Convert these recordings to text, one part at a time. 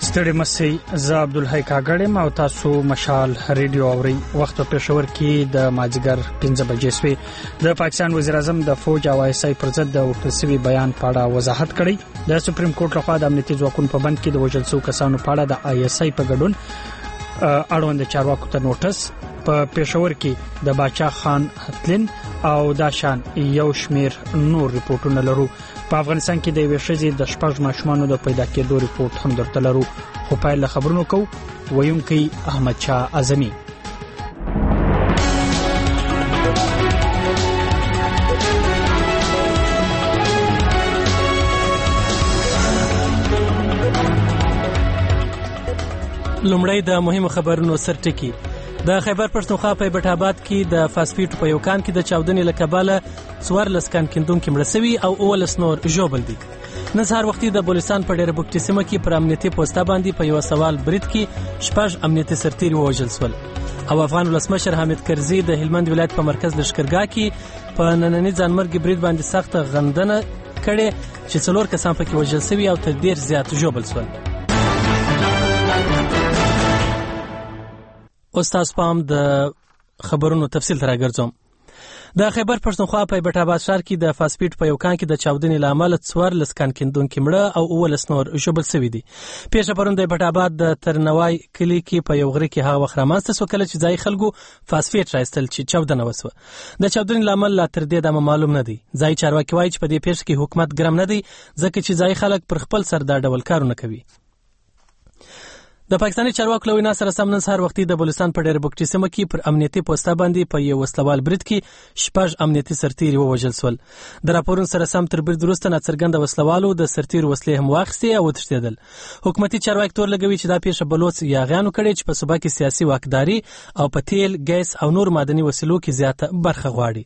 ستړي مسئ زه عبدالحی کاګړ یم او تاسو مشال ریډیو اورئ. وخت په پېښور کې د مازیګر 15 بجې شوې. د پاکستان وزیر اعظم د فوج او آی اس آی پر ضد د ورتسوي بیان په اړه وضاحت کړی. د سپریم کورټ لخوا د امنیتي ځواکونو په بند کې د وژل شوو کسانو په اړه د آی اس آی په ګډون اړوند چارواکو ته نوټس. په پېښور کې د باچا خان هتلین او داشان یو شمیر نور ریپورتونه لرو. په افغانستان کې د یوې ښځې د 6 ماشومانو د پیدا کېدو ریپورت هم درته لرو. خو پایله خبرونو کو ویونکی احمد شاه اعظمي. لومړی د مهمو خبرونو سرټکی. د خیبر پښتونخوا په بټ آباد کې د فاسفیټ په یو کان کې د چاودنې له کبله 14 کان کیندونکو مړه شوي او 19 نور ژوبل دي. نن سهار وختي د بلوچستان په ډېره بوکټي سیمه کې پر امنیتي پوسټه باندې په یو سوال برید کې 6 امنیتي سرتیري ووژل شول. او افغان ولسمشر حامد کرزي د هلمند ولایت په مرکز لشکرګاه کې په نننی ځانمرګي برید باندې سخت غندنه کړې چې 4 کسان پکې وژل شوي او تر ډېر زیات ژوبل شول. اوس تاسو پام د خبرونو تفصیل ته راګرځوم. د خیبر پښتونخوا په بټ آباد ښار کې د فاسفیټ په یو کان کې د چاودنې له امله 14 کان کیندونکي مړه او 19 نور ژوبل شوي دي. پیښه پرون د بټ آباد د ترنوای کلی کې په یو غره کې هغه وخت رامنځته شوه کله چې ځای خلکو فاسفیټ راایستل چې چاودنه وسوه. د چاودنې له امله لا تر دې دمه معلوم نه دی. ځای چارواکي وایي چې په دې پیښه کې حکومت ګرم نه دی ځکه چې ځای خلک پر خپل سر دا ډول کارونه کوي. د پاکستاني چارواکو له وینا سره سم نن سهار وختي د بلوچستان په ډېره بوکټي سیمه کې پر امنیتي پوسټه باندې په یو وسلوال برید کې 6 امنیتي سرتیري ووژل شول. د راپورونو سره سم تر برید وروسته ناڅرګنده وسلوالو د سرتیرو وسلې هم واخیستې او وتښتېدل. حکومتي چارواکي تور لګوي چې دا پیښه بلوچ یاغیانو کړې چې په صوبه کې سیاسي واکداري او په تیل، ګیس او نور معدني وسیلو کې زیاته برخه غواړي.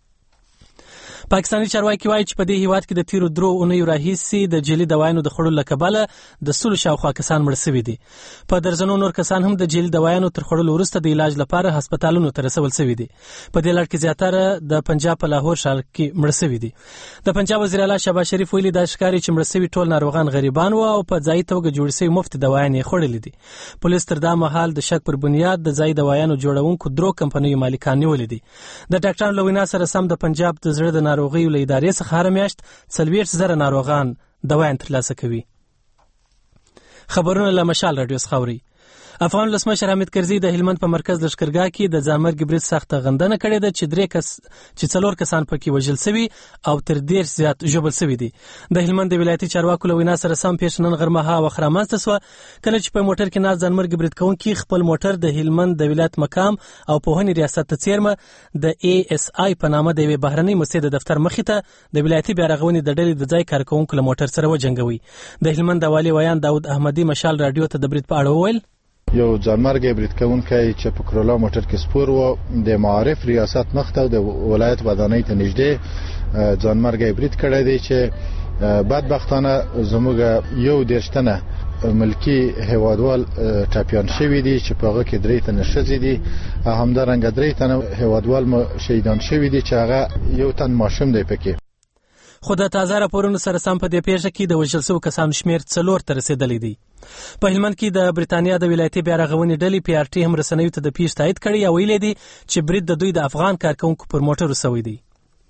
پاکستاني چارواکي وایي چې په دې هیواد کې د تیرو 3 اونیو راهیسې د جعلي دوايانو د خوړلو له کبله د 100 شاوخوا کسان مړه شوي دي. په درجنو نور کسان هم د جعلي دوايانو تر خوړلو وروسته د علاج لپاره هسپتالونو ته رسول شوي دي. په دې لړ کې زیاتره د پنجاب په لاهور ښار کې مړه شوي دي. د پنجاب وزیر اعلی شهباز شریف ویلي دا ښکاري چې مړه شوي ټول ناروغان غریبان وو او په ځای توګه جوړ شوي مفت دوايان یې خوړلې دي. پولیس تر دا مهال د شک پر بنیاد د ځای دوايانو جوړونکو 3 کمپنیو مالکان نیولې دي. د ډاکټرانو له وینا سره سم د پنجاب د زړه د ناروغیو له ادارې څخه هر میاشت 40,000 ناروغان دوايان ترلاسه کوي. خبرونه له مشال رادیو څخه اوري. افغان ولسمشر حامد کرزي د هلمند په مرکز لشکرګاه کې د ځانمرګي برید سخته غندنه کړې ده چې 4 کسان پکې وژل شوي او تر ډېر زیات ژوبل شوي دي. د هلمند د ولایتي چارواکو له وینا سره سم پیښه نن غرمه وخت رامنځته شوه کله چې په موټر کې ناست ځانمرګي برید کوونکي خپل موټر د هلمند د ولایت مقام او پوهنې ریاست ته څیرمه د ای اس آی په نامه د یوې بهرنۍ موسسې د دفتر مخې ته د ولایتي بیارغونې د ډلې د ځای کارکوونکو له موټر سره وجنګوي. د هلمند د والي ویان داود احمدي مشال رادیو ته د برید په اړه وویل: یو ځانمرګي برید کوونکی چې په کرولا موټر کې سپور و د معارف ریاست مخته د ولایت ودانۍ ته نږدې ځانمرګي برید کړی دی چې بدبختانه زموږ یو دیرشتنه ملکی هیوادوال ټاپیان شوی دي چې په هغه کې 3 تنه ښځې دي او همدارنګه 3 تنه هیوادوال شهیدان شوی دي چې هغه یو تن ماشوم دی پکې. خو د تازه راپورونو سره سم په دې پیښه کې د وژل شوو کسانو شمېر 4 ته رسېدلی دی. په هلمند کې د بریتانیا د ولایتي بیارغونې ډلې پی آر ټي هم رسنیو ته د پیښې تایید کړی او ویلي دي چې برید د دوی د افغان کارکوونکو پر موټرو شوی دی.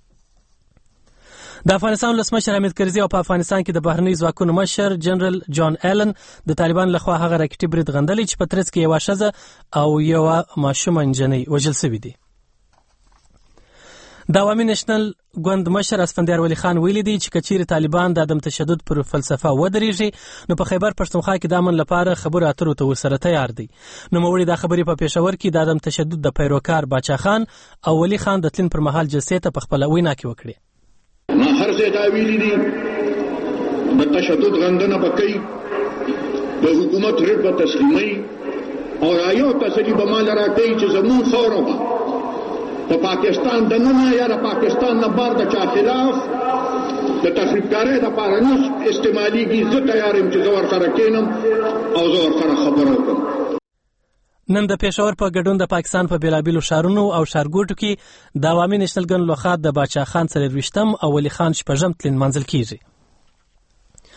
د افغانستان ولسمشر حامد کرزي او په افغانستان کې د بهرنۍ ځواکونو مشر جنرال جان ایلن د طالبان لخوا هغه راکټي برید غندلی چې په ترڅ کې یوه ښځه او یوه ماشومه نجلۍ وژل شوي دي. د عوامي نېشنل ګوند مشر اسفندیار ولی خان ویلي دی چې کچیر طالبان د عدم تشدد پر فلسفه ودرېږي نو په خیبر پښتونخوا کې د امن لپاره خبرو اترو ته ورسره تیار دی. نوموړي دا خبرې په پېښور کې د عدم تشدد د پیروکار باچا خان او ولی خان د تلین پر مهال جلسې ته په خپله وینا کې وکړې. ما هر ځای دا ویلي دي د تشدد غندنه به کوي، د حکومت رټ به تسلیموي او رایو تسلي به مال راکوي چې زموږ خاوره به د پاکستان د نومه یا د پاکستان نه بار د چا خلاف د تخریبکارۍ دپاره نه استعمالیږي. زه تیار یم چې زه ورسره کښېنم او زه ورسره خبره وکړم. نن د پېښور په ګډون د پاکستان په بېلابېلو ښارونو او ښارګوټو کې د عوامي نېشنل ګوند لخوا د باچا خان 24م او ولی خان 6م تلین منځل کېږي.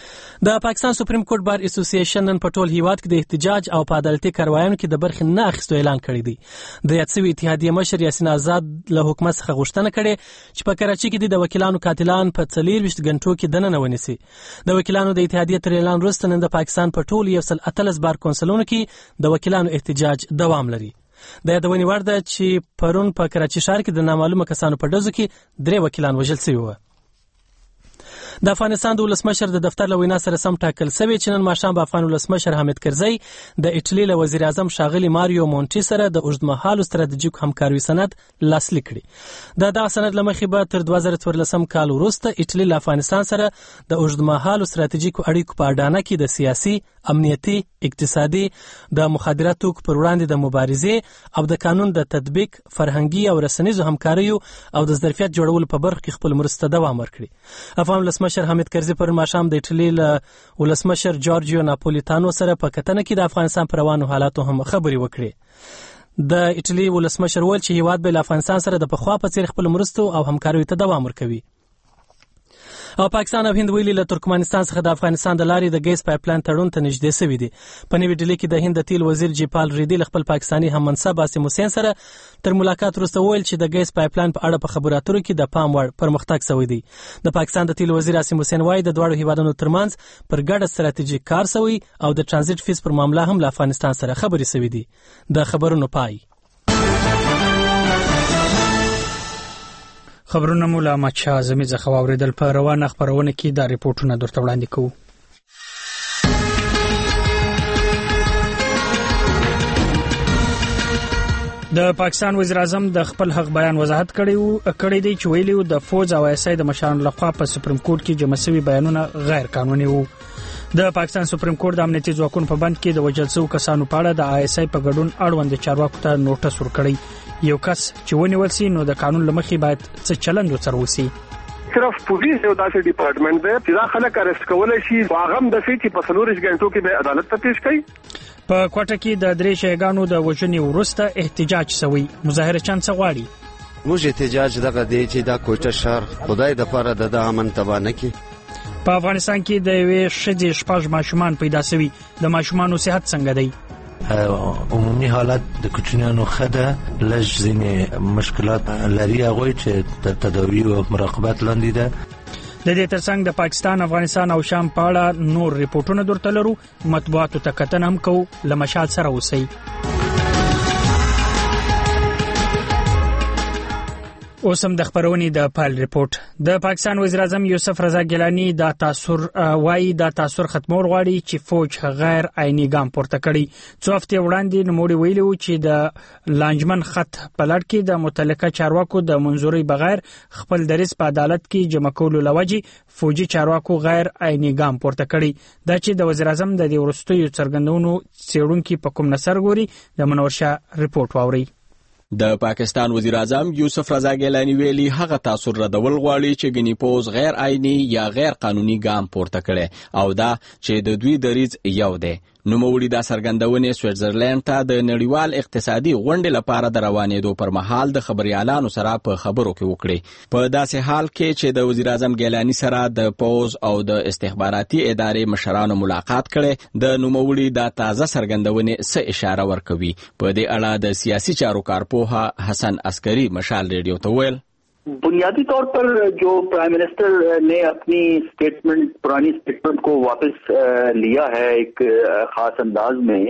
د پاکستان سپریم کورټ بار اسوسییشن نن په ټول هیواد کې د احتجاج او په عدالتي کاروایانو کې د برخې نه اخیستو اعلان کړی دی. د یاد شوي اتحادیې مشر یاسین آزاد له حکومت څخه غوښتنه کړې چې په کراچي کې د وکیلانو قاتلان په 24 غنټو کې دننه ونیسي. د وکیلانو د اتحادیې تر اعلان وروسته نن د پاکستان په ټول 118 بار کونسلونو کې د وکیلانو احتجاج دوام لري. د یادونې وړ ده چې پرون په کراچي ښار کې د نامعلومه کسانو په ډزو کې 3 وکیلان وژل شوي وو. د افغانستان د ولسمشر د دفتر له وینا سره سم ټاکل شوی چې نن ماښام به افغان ولسمشر حامد کرزی د ایټالي له وزیر اعظم ښاغلي ماریو مونټي سره د اوږدمهالو ستراتیژیک همکاریو سند لاسلیک کړي. دغه سند له مخې به تر 2014 کال وروسته ایټالي له افغانستان سره د اوږدمهالو ستراتیژیکو اړیکو په اډانه کې د سیاسي، امنیتي، اقتصادي، د مخدراتو توکو پر وړاندې د مبارزې او د قانون د تطبیق، فرهنګي او رسنیزو همکاریو او د ظرفیت جوړولو په برخه کې خپل مرسته دوام ورکړي. افغان ولسمشر حامد کرزی پر ماښام د ایټالي له ولسمشر جورجیو ناپولیتانو سره په کتنه کې د افغانستان پر روانو حالاتو هم خبرې وکړي. د ایټالي ولسمشر وویل چې هیواد به له افغانستان سره د پخوا په څیر خپل مرستو او همکاریو ته دوام ورکوي. او پاکستان او هند ویلي له ترکمنستان څخه د افغانستان د لارې د ګیس پایپلاین تړون ته نږدې شوي دي. په نوې ډیلي کې د هند د تیل وزیر جیپال ریډي له خپل پاکستاني هم منصب عاصم حسین سره تر ملاقات وروسته وویل چې د ګیس پایپلاین په اړه په خبرو اترو کې د پام وړ پرمختګ شوی دی. د پاکستان د تیل وزیر عاصم حسین وايي د دواړو هیوادونو ترمنځ پر ګډه ستراتیژیک کار شوی او د ترانزیت فیس پر معاملې هم له افغانستان سره خبرې شوي دي. د خبرونو پای. خبرونه مو له احمد شاه اعظمي څخه واوریدل. په روانه خبرونه کې دا ریپورتونه درته وړاندې کوو. د پاکستان وزیر اعظم د خپل حق بیان وضاحت کړی دی چې ویلي د فوج او ایسای د مشرانو لخوا په سپریم کورټ کې جمع شوي بیانونه غیر قانوني وو. د پاکستان سپریم کورټ د امنیتي ځواکونو په بند کې د وژل شوو کسانو په اړه د ایسای په ګډون اړوند چارواکو ته نوټس ورکړی. یو کس چې ونیول شي نو د قانون له مخې باید څه چلند وسره وشي. صرف پولیس یو داسې ډپارټمنټ دی چې دا خلک اریسټ کولای شي هغه هم د چې په 24 غنټو کې به عدالت ته پیش کړي. په کوټه کې د 3 شیګانو د وژنې وروسته احتجاج شوی. مظاهره چان څه غواړي؟ موږ احتجاج دغه دی چې دا کوټه شهر خدای د پاره د امن تبا نه کړي. په افغانستان کې د یوې ښځې 6 ماشومان پیدا شوي. د ماشومانو صحت څنګه دی؟ عمومي حالت د کوچنیانو خده لږ ځینې مشکلات لري هغوی چې د تداوی او مراقبت لاندې ده. د دې ترڅنګ د پاکستان، افغانستان او شام په اړه نور ریپورتونه درته لرو. مطبوعاتو ته کتنه هم کوو. له مشال سره اوسئ. اوس هم د خبرونې د پال ریپورت. د پاکستان وزیر اعظم یوسف رضا ګیلانی دا تاثر ختمول غواړي چې فوج غیر عیني ګام پورته کړي. څو هفتې وړاندې نوموړي ویلي و چې د لانجمن خط په لړ کې د متعلقه چارواکو د منظوري بغیر خپل دریځ په عدالت کې جمع کولو لوجې فوجي چارواکو غیر عیني ګام پورته کړي. دا چې د وزیر اعظم د دې وروستیو څرګندونو څېړونکي په کوم نظر ګوري، د منور شاه ریپورت واوري. د پاکستان وزیر اعظم یوسف رضا ګیلانی ویلي هغه تاثر ردول غواړي چې ګنی پوز غیر عیني یا غیر قانوني ګام پورته کړي او دا چې د دوی دریځ یو دی. نوموړي دا څرګندونې سویټزرلند ته د نړیوال اقتصادي غونډې لپاره د روانېدو پر مهال د خبريالانو سره په خبرو کې وکړي. په داسې حال کې چې د وزیر اعظم ګیلانی سره د پوز او د استخباراتي ادارې مشرانو ملاقات کړي، د نوموړي دا تازه څرګندونې څه اشاره ورکوي. په دې اړه د سیاسي چارو کارپوه حسن عسکری مشال ریډیو ته ویل बुनियादी तौर पर जो प्राइम मिनिस्टर ने अपनी पुरानी स्टेटमेंट को वापस लिया है एक खास अंदाज में,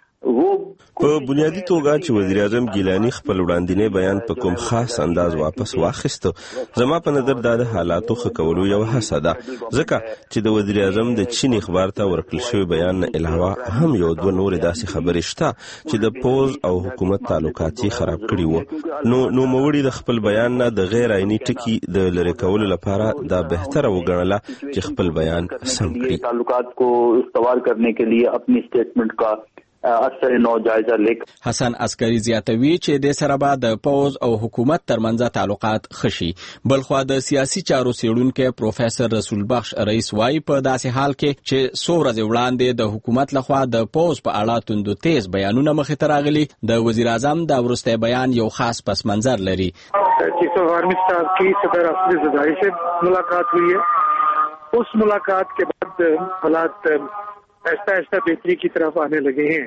په بنیادی توګه چې وزیر اعظم ګیلانی خپل وړاندینی بیان په کوم خاص انداز واپس واخیسته، زما په نظر دا د حالاتو ښه کولو یو هڅه ده، ځکه چې د وزیر اعظم د چین اخبار ته ورکړل شوی بیان نه علاوه هم یو دوه نور داسې خبرې شته چې د پوز او حکومت تعلقات خراب کړي وو. نو موړي د خپل بیان نه د غیر عیني ټکی د لری کولو لپاره دا بهتره وګڼله چې خپل بیان سم کړي. تعلقات کو استوار کرنے کے لیے اپنی سٹیٹمنٹ کا اثر نو جایزه لیک. حسن عسکری زیاتوي چې د سره به د پوز او حکومت ترمنځ تعلقات خشي. بلخوا د سیاسي چارو څېړونکو پروفیسور رسول بخش رئیس وايي په داسې حال کې چې څو ورځې وړاندې د حکومت لخوا د پوز په اړه توندو تیز بیانونه مخې ته راغلي، د وزیر اعظم د وروستی بیان یو خاص پس منظر لري. چیف آرمی اسٹاف کی صدر افضل زرداری سے ملاقات ہوئی ہے. اس ملاقات کے بعد बाद हालात ऐसा बेहतरी की तरफ आने लगे हैं।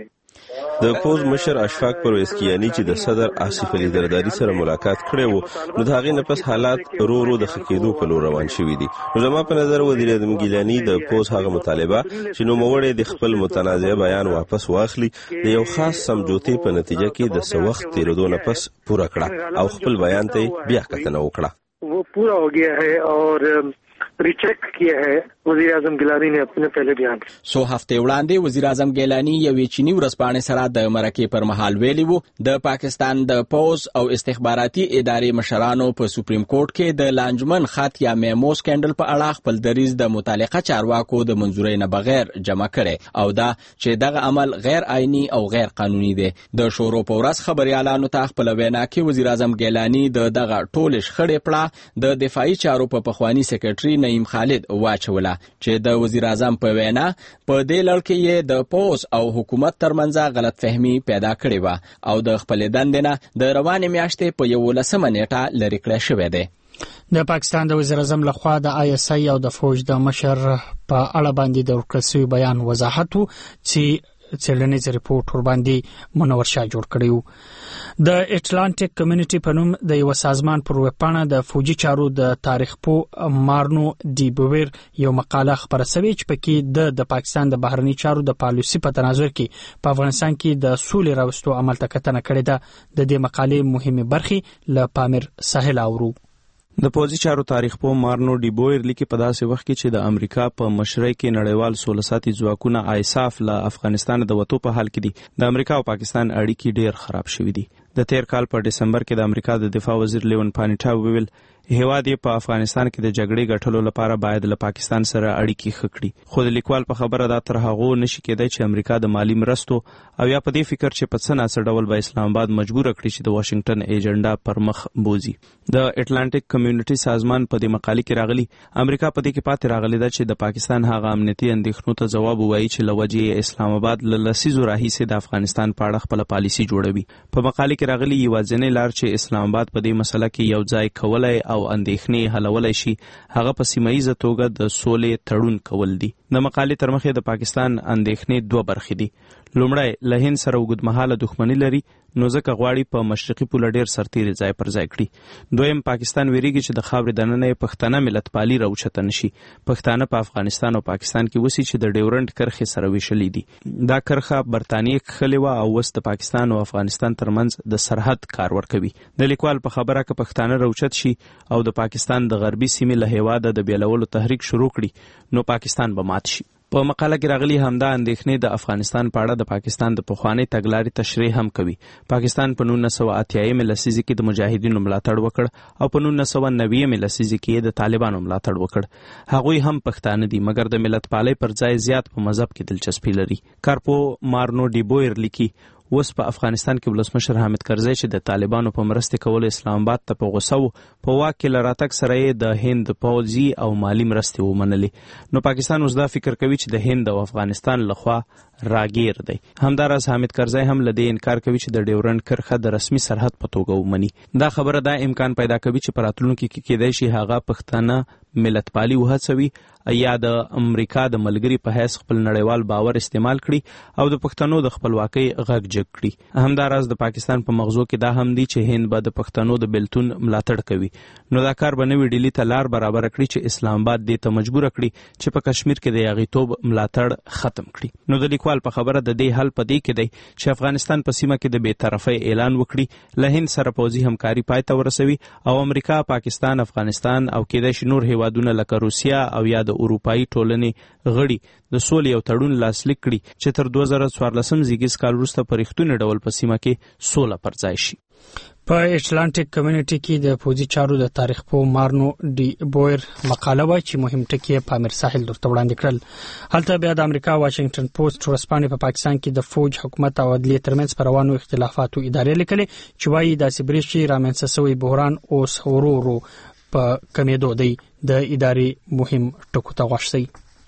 د پوز مشر اشفاق پرویز کیانی چې د صدر آصف علي زرداری سره ملاقات کړی وو نو د هغې نه پس حالات رو د ښه کېدو په لور روان شوي دي. نو زما په نظر وزیر اعظم ګیلاني د پوز هغه مطالبه چې نوموړی د خپل متنازع بیان واپس واخلي د یو خاص سمجوتې په نتیجه کې د څه وخت تېرېدو نه پس پوره کړه او خپل بیان ته بیا کتنه وکړه. वो पूरा हो गया है और ریچیک کیا ہے وزیر اعظم ګیلانی نے خپل پہلے بیان. سو هفته وړاندې وزیر اعظم ګیلانی یو چینی ورځپاڼې سره د مرکې پر مهال ویلي وو د پاکستان د پوز او استخباراتي ادارې مشرانو په سپریم کورټ کې د لانجمن خط یا میمو سکندل په اړه خپل دریځ د متعلقه چارواکو د منظورۍ نه بغیر جمع کړي او دا چې دغه عمل غیر آئینی او غیر قانوني دی. د شورو په ورځ خبريالانو ته خپل وینا کې وزیر اعظم ګیلانی دغه ټول شخړې پړه د دفاعي چارو په پخوانی سکرټري نعیم خالد واچوله چې د وزیر اعظم په وینا په دې لړ کې یې د پوز او حکومت ترمنځ غلط فهمي پیدا کړې و او د خپل دندې نه د روانې میاشتې په 11 نیټه لرې کړی شوی دی. د پاکستان د وزیر اعظم لخوا د ISI او د فوج د مشر په اړه باندې د ورکړسوي بیان وضاحت چې څېړنیز ریپورت ور باندې منور شاه جوړ کړیو. د اټلانټیک کمیونټي په نوم د یو سازمان پر وپاڼه د فوجي چارو د تاریخ پو مارنو ډي بویر یو مقاله خبره شوې چې پکې د پاکستان د بهرنی چارو د پالیسي په تناظر کې په افغانستان کې د سولې راوستو عمل ته کتنه کړې ده. د دې مقالې مهمه برخې له پامیر ساحل اورو. د پوزي چارو تاریخ په مارنو ډي بویر لیکي په داسې وخت کې چې د امریکا په مشرۍ کې نړیوال سولساتي ځواکونه ISAF له افغانستان د وټو په حال کې دي. د امریکا او پاکستان اړیکې ډېر خراب شوې دي. د تیر کال په دسمبر کې د امریکا د دفاع وزیر لیون پانیټا وویل هیواد یې په افغانستان کې د جګړې ګټلو لپاره باید له پاکستان سره اړیکې ښه کړي. خو د لیکوال په خبره دا تر هغه نشي کېدای چې امریکا د مالی مرستو او یا په دې فکر چې په څه ناسه ډول به اسلام آباد مجبور کړي چې د واشنگټن ایجنډا پر مخ بوزي. د اټلانټیک کمیونټي سازمان په دې مقالې کې راغلي امریکا په دې کې پاتې راغلی ده چې د پاکستان هغه امنیتي اندېښنو ته ځواب ووایي چې له وجې اسلام آباد له لسیزو راهیسې د افغانستان په اړه خپل پالیسي جوړوي. په مقالې کې راغلي یوازینۍ لار چې اسلام آباد په دې مسله کې یو ځای کولای او اندېښنې حلولای شي هغه په سیمایي توګه د سولې تړون کول دي. د مقالې تر مخه د پاکستان اندېښنې دوه برخې دي. لومړی له هند سره وګدمحاله دښمني لري نو ځکه غواړي په مشرقي پوله ډېر سرتیري ځای پر ځای کړي. دویم پاکستان ویریږي چې د خاورې دننه یې پښتانه ملت پالي راوچته نشي. پښتانه په افغانستان او پاکستان کې وسی چې د ډیورنډ کرښې سره ویشلې دي. دا کرښه برتانیې کښلې وه او اوس د پاکستان او افغانستان ترمنځ د سرحد کار ورکوي. د لیکوال په خبره که پښتانه راوچت شي او د پاکستان د غربي سیمې له هیواده د بیلولو تحریک شروع کړي نو پاکستان به مات شي. په مقاله کې راغلي همدا اندېښنې د افغانستان په اړه د پاکستان د پخوانۍ تګلارې تشریح هم کوي. پاکستان په 1980 لسیزه کې د مجاهدینو ملاتړ وکړ او په 1990 لسیزه کې د طالبانو ملاتړ وکړ. هغوی هم پښتانه دي مګر د ملت پالۍ پر ځای زیات په مذهب کې دلچسپي لري. کارپو مارنو ډي بویر لیکي اوس په افغانستان کې ولسمشر حامد کرزی چې د طالبانو په مرسته کولو اسلام آباد ته په غوسه و په واک کې لراتک سره د هند پوځي او مالی مرستې ومنلې نو پاکستان اوس دا فکر کوي چې د هند او افغانستان لخوا راګیر دی. همداراز حامد کرزی هم لدې انکار کوي چې د ډیورنډ کرښه د رسمي سرحد په توګه ومني. دا خبره دا امکان پیدا کوي چې په راتلونکي کې کېدای شي هغه پښتانه ملت پالي وهڅوي یا د امریکا د ملګری په حیث خپل نړیوال باور استعمال کړي او د پښتنو د خپلواکۍ غږ جګ کړي. همداراز د پاکستان په مغزو کې دا هم دی چې هند به د پښتنو د بیلتون ملاتړ کوي نو دا کار به نوې ډیلي ته لار برابر کړي چې اسلام آباد دې ته مجبور کړي چې په کشمیر کې د یاغیتوب ملاتړ ختم کړي. نو د لیکوال په خبره د دې حل په دې کې دی چې افغانستان په سیمه کې د بې طرفۍ اعلان وکړي له هند سره پوځي همکاري پای ته ورسوي او امریکا پاکستان افغانستان او کېدای شي نور هیوادونه لکه روسیا او یا د اروپایي ټولنې غړي د سولې یو تړون لاسلیک کړي چې تر 2014 زیږیز کال وروسته په رښتوني ډول په سیمه کې سوله پر ځای شي. په اټلانټیک کمیونټي کې د پوزي چارو د تاریخ په مارنو ډي بویر مقاله و چې مهم ټکي پامیر ساحل درته وړاندې کړل. هلته بیا د امریکا واشنگټن پوسټ ورسپانې په پاکستان کې د فوج حکومت او عدلیې ترمنځ پر روانو اختلافاتو ادارې لیکلي چې وايي داسې بریښي رامنځته شوی بحران اوس ورو په کمیدو دی. د ادارې مهم ټکو ته غوښتي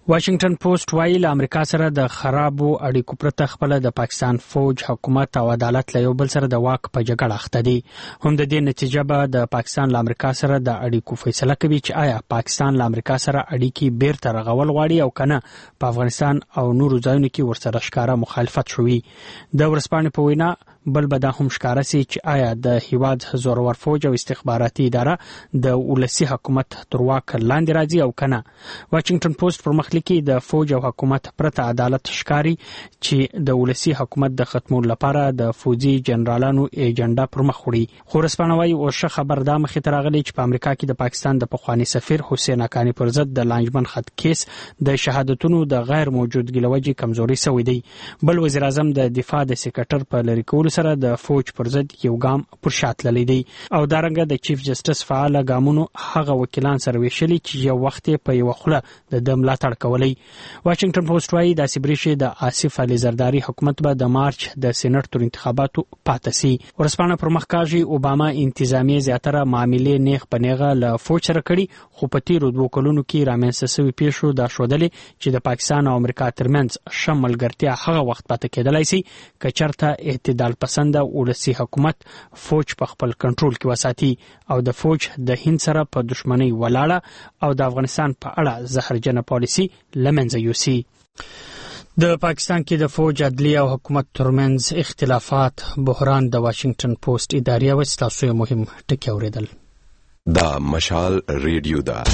واشنگټن پوسټ وایي له امریکا سره د خرابو اړیکو پرته خپل د پاکستان فوج، حکومت او عدالت له یو بل سره د واک په جګړه اخته دي. هم د دې نتیجه به د پاکستان له امریکا سره د اړیکو فیصله کوي چې آیا پاکستان له امریکا سره اړیکې بیرته رغول غواړي او کنه په افغانستان او نورو ځایونو کې ورسره ښکاره مخالفت شوی. د ورسپانې په وینا بل به دا هم ښکاره سي چې آیا د هیواد زورور فوج او استخباراتي اداره د ولسی حکومت تر واک لاندې راځي او کنه. واشنگټن پوسټ پر مخ لیکي د فوج او حکومت پرته عدالت ښکاری چې د ولسی حکومت د ختمولو لپاره د فوجي جنرالانو ایجنډا پر مخ وړي. خو رسپانوي او ښه خبر دا مخې ته راغلی چې په امریکا کې د پاکستان د پخوانی سفیر حسین حقانی پر ضد د لانجمن خط کیس د شهادتونو د غیر موجودګۍ لوجې کمزوري شوی دی. بل وزیر اعظم د دفاع د سیکریټر په لری کولو سره د فوج پر ضد یو ګام پر شا تللی دی او دارنګه د چیف جسټس فعال ګامونو هغه وکیلان سره ویشلي چې یو وخت په یو خوله د دم ملاتړ کولی. واشنگټن پوسټ وایي د سیبریشي د آصف علي زرداری حکومت به د مارچ د سېنات تر انتخاباتو پاتې سي. ورسپانه پر مخ کاږي اوباما انتظامیه زیاتره معاملې نیغ په نیغه له فوج سره کړي، خو په تیرو 2 کلونو کې رامنځته شوي پیښو دا ښودلې چې د پاکستان او امریکا ترمنځ ښه ملګرتیا هغه وخت پاتې کېدلی سي که چېرته اعتدال پسنده ولسی حکومت فوج په خپل کنټرول کې وساتي او د فوج د هند سره په دښمنۍ ولاړه او د افغانستان په اړه زهرجنه پالیسي لمنځه یوسي. د پاکستان کې د فوج، عدلیه او حکومت ترمنځ اختلافات، بحران د واشنگټن پوسټ ادارې او تاسو مهم ټکی اوریدل. دا مشال ریډیو دا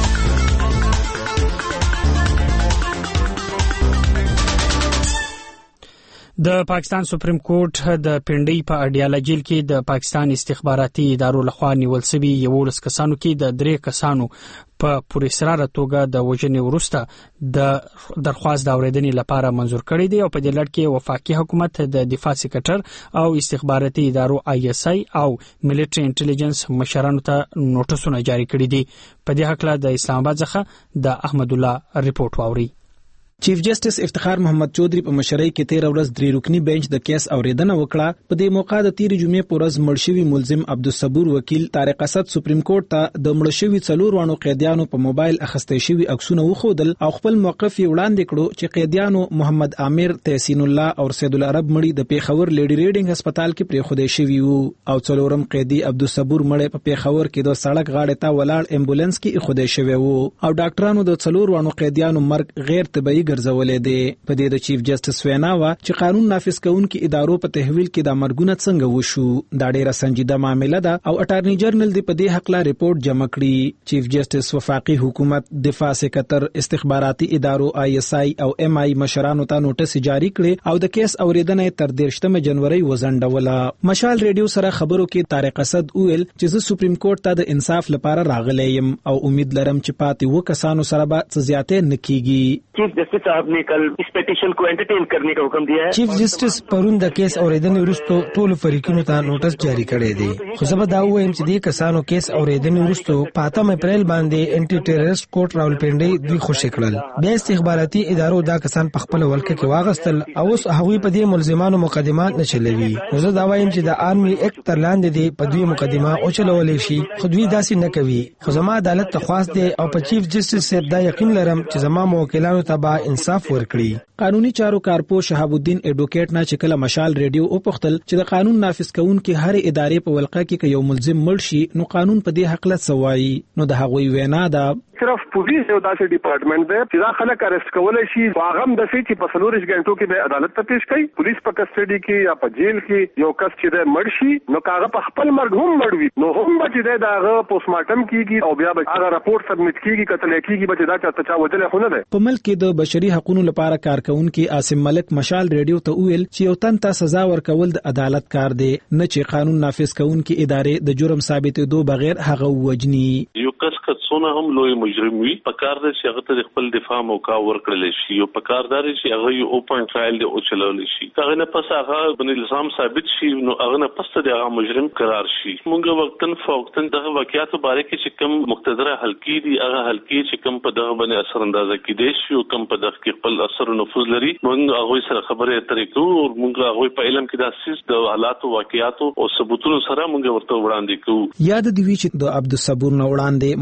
د پاکستان سپریم کورټ د پنډۍ په اډیاله جیل کې د پاکستان استخباراتي ادارو لخوا نیول شوي 11 کسانو کې د 3 کسانو په پولیسراره توګه د وژنې وروسته د درخواست د اورېدنې لپاره منظور کړی دی او په دې لړ کې وفاقي حکومت د دفاع سکریټر او استخباراتي ادارو ISI او ملټري انټيليجنس مشرانو ته نوټسونه جاری کړي دي. په دې حق له د اسلام آباد څخه د احمد الله ریپورت واوري. چیف جسټس افتخار محمد چودھری په مشرۍ کې 13 ورځ 3 رکنی بنچ د کیس اوریدنه وکړه. په دې موقع د تیر جمعې په ورځ مړشوي ملزم عبدالصبور وکیل طارق اسد سپریم کورټ ته د مړشوي 4 وانو قیدیانو په موبایل اخیستل شوی عکسونه وښودل او خپل موقف یې وړاندې کړو چې قیدیانو محمد عامر، تحسین الله او سید العرب مړي د پیښور لیډي ریډینګ هسپتال کې پریښودل شوی وو او 4م قیدی عبدالصبور مړي په پیښور کې د سړک غاړې ته ولاړ امبولانس کې ایښودل شوی وو او ډاکټرانو د 4 وانو قیدیانو مرګ غیر طبيعي ګرځولې دی. په دې د چیف جسټس وینا وا چې قانون نافذ کوونکي ادارو په تحویل کې د مرګونه څنګه وشو دا ډیره سنجیده معامله ده او اټارنی جنرال د په دې حق لا ریپورت جمع کړي. چیف جسټس وفاقي حکومت، دفاع سکریټر، استخباراتي ادارو ISI او MI مشرانو ته نوټس جاری کړي او د کیس اوریدنه تر 13 جنوري وزنډوله. مشال ریډیو سره خبرو کې طارق اسد ویل چې زه سپریم کورټ ته د انصاف لپاره راغلی یم او امید لرم چې پاتې و کسانو سره به څه زیاتې نکېږي. چیف جسټس صاحب نے کل اس پیٹیشن کو انٹرٹین کرنے کا حکم دیا ہے. چیف جسټس پرون د کیس اوریدنې وروسته ټول فریقونو ته نوټس جاری کړی دی. خو زه به دا وایم چې د کسانو کیس اوریدنې وروسته په 8 اپریل باندې انټي ټیرریست کورټ راولپنډي دوی خوشی کړل. بیا استخباراتي ادارو دا کسان په خپل ولکه کې واغستل او اوس هغوی په دې ملزمانو مقدمات نه چلوي. زه دا وایم چې د آرمي اکټ تر لاندې دی په دوی مقدمه او چلولې شي خو دوی داسې نه کوي. خو زما عدالت ته خواست دی او په چیف جسټس صاحب دا یقین لرم چې زما موکلانو ته به انصاف ورکړي. قانوني چارو کارپو شهاب الدین اډوکیټ نه چې کله مشال ریډیو او پختل چې د قانون نافذ کوونکي هر ادارې په ولقه کې یو ملزم مړ شي نو قانون په دې حق له سوای نو د هغوی وینا ده صرف پولیس یو داسې ډپارټمنټ دی چې دا خلک اریسټ کولای شي هغه هم د سې چې په 4 غنټو کې به عدالت ته پیش کړي. پولیس په کسټډي کې یا په جیل کې یو کس چې د مړ شي نو کاغه په خپل مرګ هم مړ وي نو هم به چې دغه پوسټ مارټم کیږي او بیا به هغه راپورټ سبمیټ کیږي کتل کیږي به دا چا وتل خو نه ده. په ملک کې د بشري حقوقو لپاره کارکونکي عاصم ملک مشال ریډیو ته ویل چې یو تن ته سزا ورکول د عدالت کار دی نه چې قانون نافذ کوونکي ادارې د جرم ثابتېدو بغیر هغه وجني. یو کس کڅونه هم لوی مجرم وي پکار دی چې هغه ته خپل دفاع موقع ورکړل شي او پکاردار چې هغه یو اوپن ټرایل دی او چلول شي. هغه نه پس هغه بن الزام ثابت شي نو هغه نه پس د هغه مجرم قرار شي. موږ وختن فوقتن دغه واقعیت باره کې چې کوم مقتدره حلقې دي هغه حلقې چې کوم په دغه باندې اثر اندازه کیدي شي او کوم په دغه کې خپل اثر نفوذ لري موږ هغه سره خبرې اترې کوو او موږ هغه په علم کې د اساس د حالات او واقعیت او ثبوتونو سره موږ ورته وړاندې کوو. یاد دی چې د عبدالصبور نو وړاندې محمد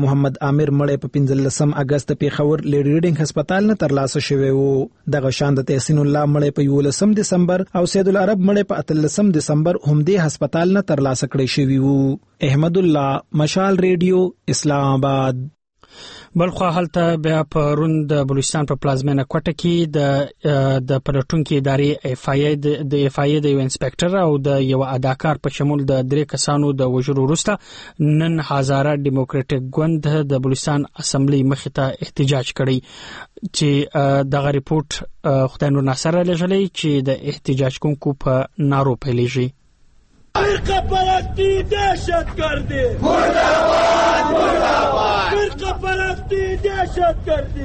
عامر مړی په 15 اگست پیښور لیډي ریډینګ هسپتال نه ترلاسه شوی وو. دغه شان د تحسین الله مړی په 11 دسمبر او سید العرب مړی په 13 دسمبر همدې هسپتال نه ترلاسه کړی شوی وو. احمد الله، مشال ریډیو، اسلام آباد. بلخو هلته بیا په روند د بلوچستان په پلازمینه کوټه کې د پلټونکو ادارې اف ای د یو انسپکټر او د یو اداکار په شمول د 3 کسانو د وژلو وروسته نن هزاره ډیموکراټیک ګوند د بلوچستان اسمبلی مخې ته احتجاج کړی چې دغه ریپورت خدای نور ناصر لږلې چې د احتجاج کوونکو په نارو پیلېږي. فرقه پرستی دهشت گردی مرداباد مرداباد، فرقه پرستی دهشت گردی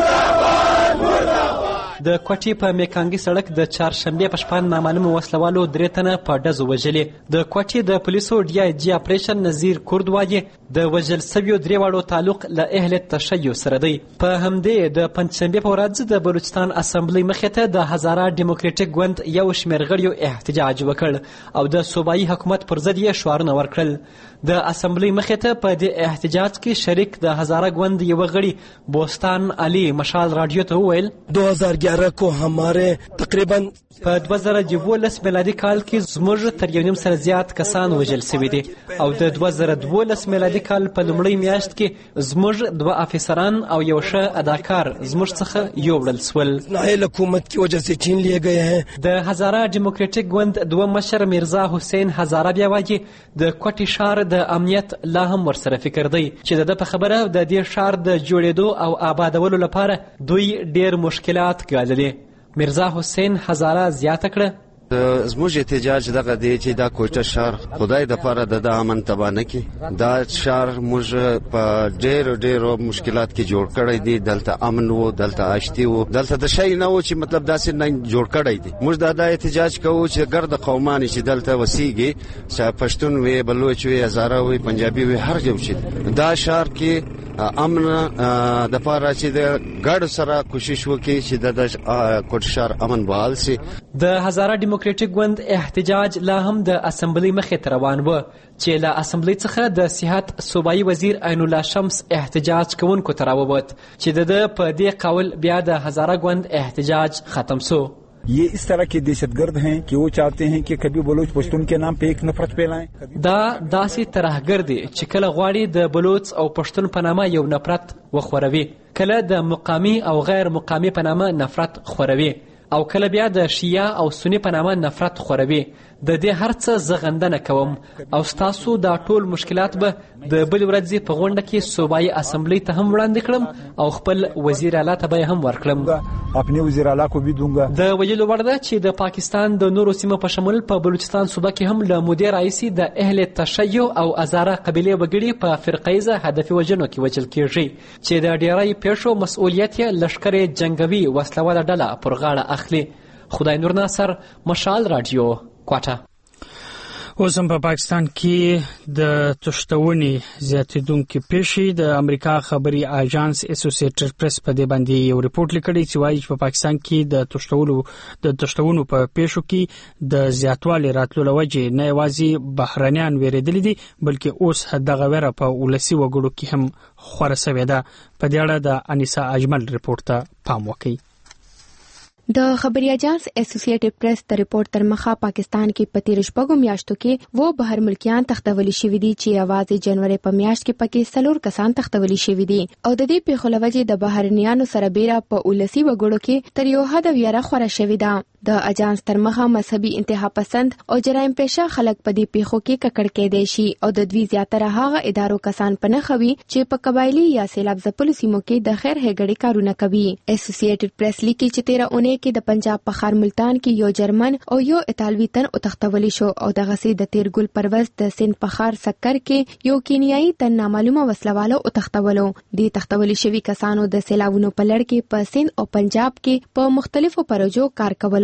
مرداباد مرداباد. د کوټې په میکانګي سړک د چهارشنبه په شپه نامعلومو وسلوالو 3 تنه په ډزو وژلې. د کوټې د پولیسو ډي آی جي اپریشن نذیر کورد وایي د وژل سویو 3 واړو تعلق له اهل تشیع سره دی. په همدې د پنځشنبه په ورځ د بلوچستان اسمبلی مخې ته د هزاره ډیموکراټیک ګوند یو شمېر غړیو احتجاج وکړ او د صوبایي حکومت پر ضد یې شعارونه ورکړل. د اسمبلی مخې ته په دې احتجاج کې شریک د هزاره ګوند یو غړي بوستان علي مشال رادیو ته وویل 2011 کو ہمارے تقریبا په 2012 میلادي کال کې زموږ تر 1.5 سره زیات کسان وژل شوي دي او د 2012 میلادي کال په لومړۍ میاشت کې زموږ 2 افسران او یو ښه اداکار زموږ څخه یو وړل سول. نائل حکومت کی وجہ سے چھین لیے گئے ہیں. د هزاره ډیموکراټیک ګوند دوه مشر میرزا حسین هزاره بیا وایي د کوټې شهر د امنیت لا هم ورسره فکر دی چې د په خبره د دې شهر د جوړېدو او آبادولو لپاره دوی ډېر مشکلات ګاللي. میرزا حسین هزاره زیاته کړه زموږ احتجاج دغه دی چې دا کوټه شهر خدای د پاره د امن تبا نه کی. دا شهر موږ په ډېرو مشکلات کې جوړ کړی دی. دلته امن وو، دلته آشتی وو، دلته د شي نه وو چې مطلب داسې نه جوړ کړی دی. موږ دا احتجاج کوو چې ګرد قومان چې دلته وسیږي، چې پښتون وي، بلوچ وي، هزاره وي، پنجابي وي، هر یو چې دا شهر کې امن د پاره چې د ګډ سره کوشش وکړي چې د کوټه شهر امن بحال شي. د هزاره ډیموکراټیک ګوند احتجاج لا هم د اسمبلی مخې ته روان و چې له اسمبلی څخه د صحت صوبایي وزیر عین الله شمس احتجاج کوونکو ته راووت چې د په دې قول بیا د هزاره ګوند احتجاج ختم سو. یہ اس طرح کے دہشت گرد ہیں کہ وہ چاہتے ہیں کہ کبھی بلوچ پشتون کے نام پہ ایک نفرت پھیلائیں. دا داسې ترهګر دي چې کله غواړي د بلوچ او پښتون په نامه یو نفرت وخوروي، کله د مقامی او غیر مقامی په نامه نفرت خوروي او کله بیا د شیعه او سنی په نامه نفرت خوروي. د دې هرڅه زغندنه کوم او ستاسو دا ټول مشکلات به د بل ورځې په غونډه کې صوبایي اسمبلی ته هم وړاندې کړم او خپل وزیر اعلی ته به هم ورکړم. اپنے وزیر اعلی کو بھی دوں گا. د ویلو ورده چې د پاکستان د نورو سیمو په شمول په بلوچستان صوبه کې هم له مدیر رئیسي د اهل تشیع او هزاره قبیله وګړي په فرقیزه هدفي وژنو کې وژل کیږي چې د ډیری پیښو مسؤلیت یې لشکره جنگوي وسلواله ډله پر غاړه اخلي. خدای نور ناصر، مشال رادیو، کوټه. اوس هم په پاکستان کې د تښتونې زیاتېدونکې پیښې د امریکا خبري اژانس اسوسییټډ پریس په دې باندې یو ریپورت لیکلی چې وایي چې په پاکستان کې د تښتونو په پیښو کې د زیاتوالي راتلو له وجې نه یوازې بهرنیان ویرېدلي دي بلکې اوس دغه ویره په ولسي وګړو کې هم خوره سوې ده. په دې اړه د انیسا اجمل ریپورت ته پام وکړئ. د خبري اژانس اسوسییټډ پریس د ریپورت تر مخه پاکستان کې په 13 میاشتو کې و بهر ملکیان تختولی شوی دي چې اواز جنوري په میاشت کې پکې 4 کسان تختولی شوی دي او د دې پیښو لوجې د بهرنیانو سره بیره په ولسی وګړو کې تر یو حد ویره خوره شوی ده. د اژانس تر مخه مذهبي انتها پسند او جرایم پیشه خلک په دې پیښو کې ککړ کېدای شي او د دوی زیاتره هغه ادارو کسان پنه خوي چې په قبایلی یا سیلاب ځپلو سیمو کې د خیر هګړي کارونه کوي. اسوسییټډ پریس لیکي چې 13 اونۍ کې د پنجاب په خار ملتان کې یو جرمن او یو ایتالوي تن او تختولی شو او دغه سي د تیرګل پروز د سند په خار سکر کې یو کینیایي تن نامعلومه وسلواله او تختولو. دي تختولی شوی کسانو د سیلابونو په لړ کې په سند او پنجاب کې په مختلفو پروژو کار کولو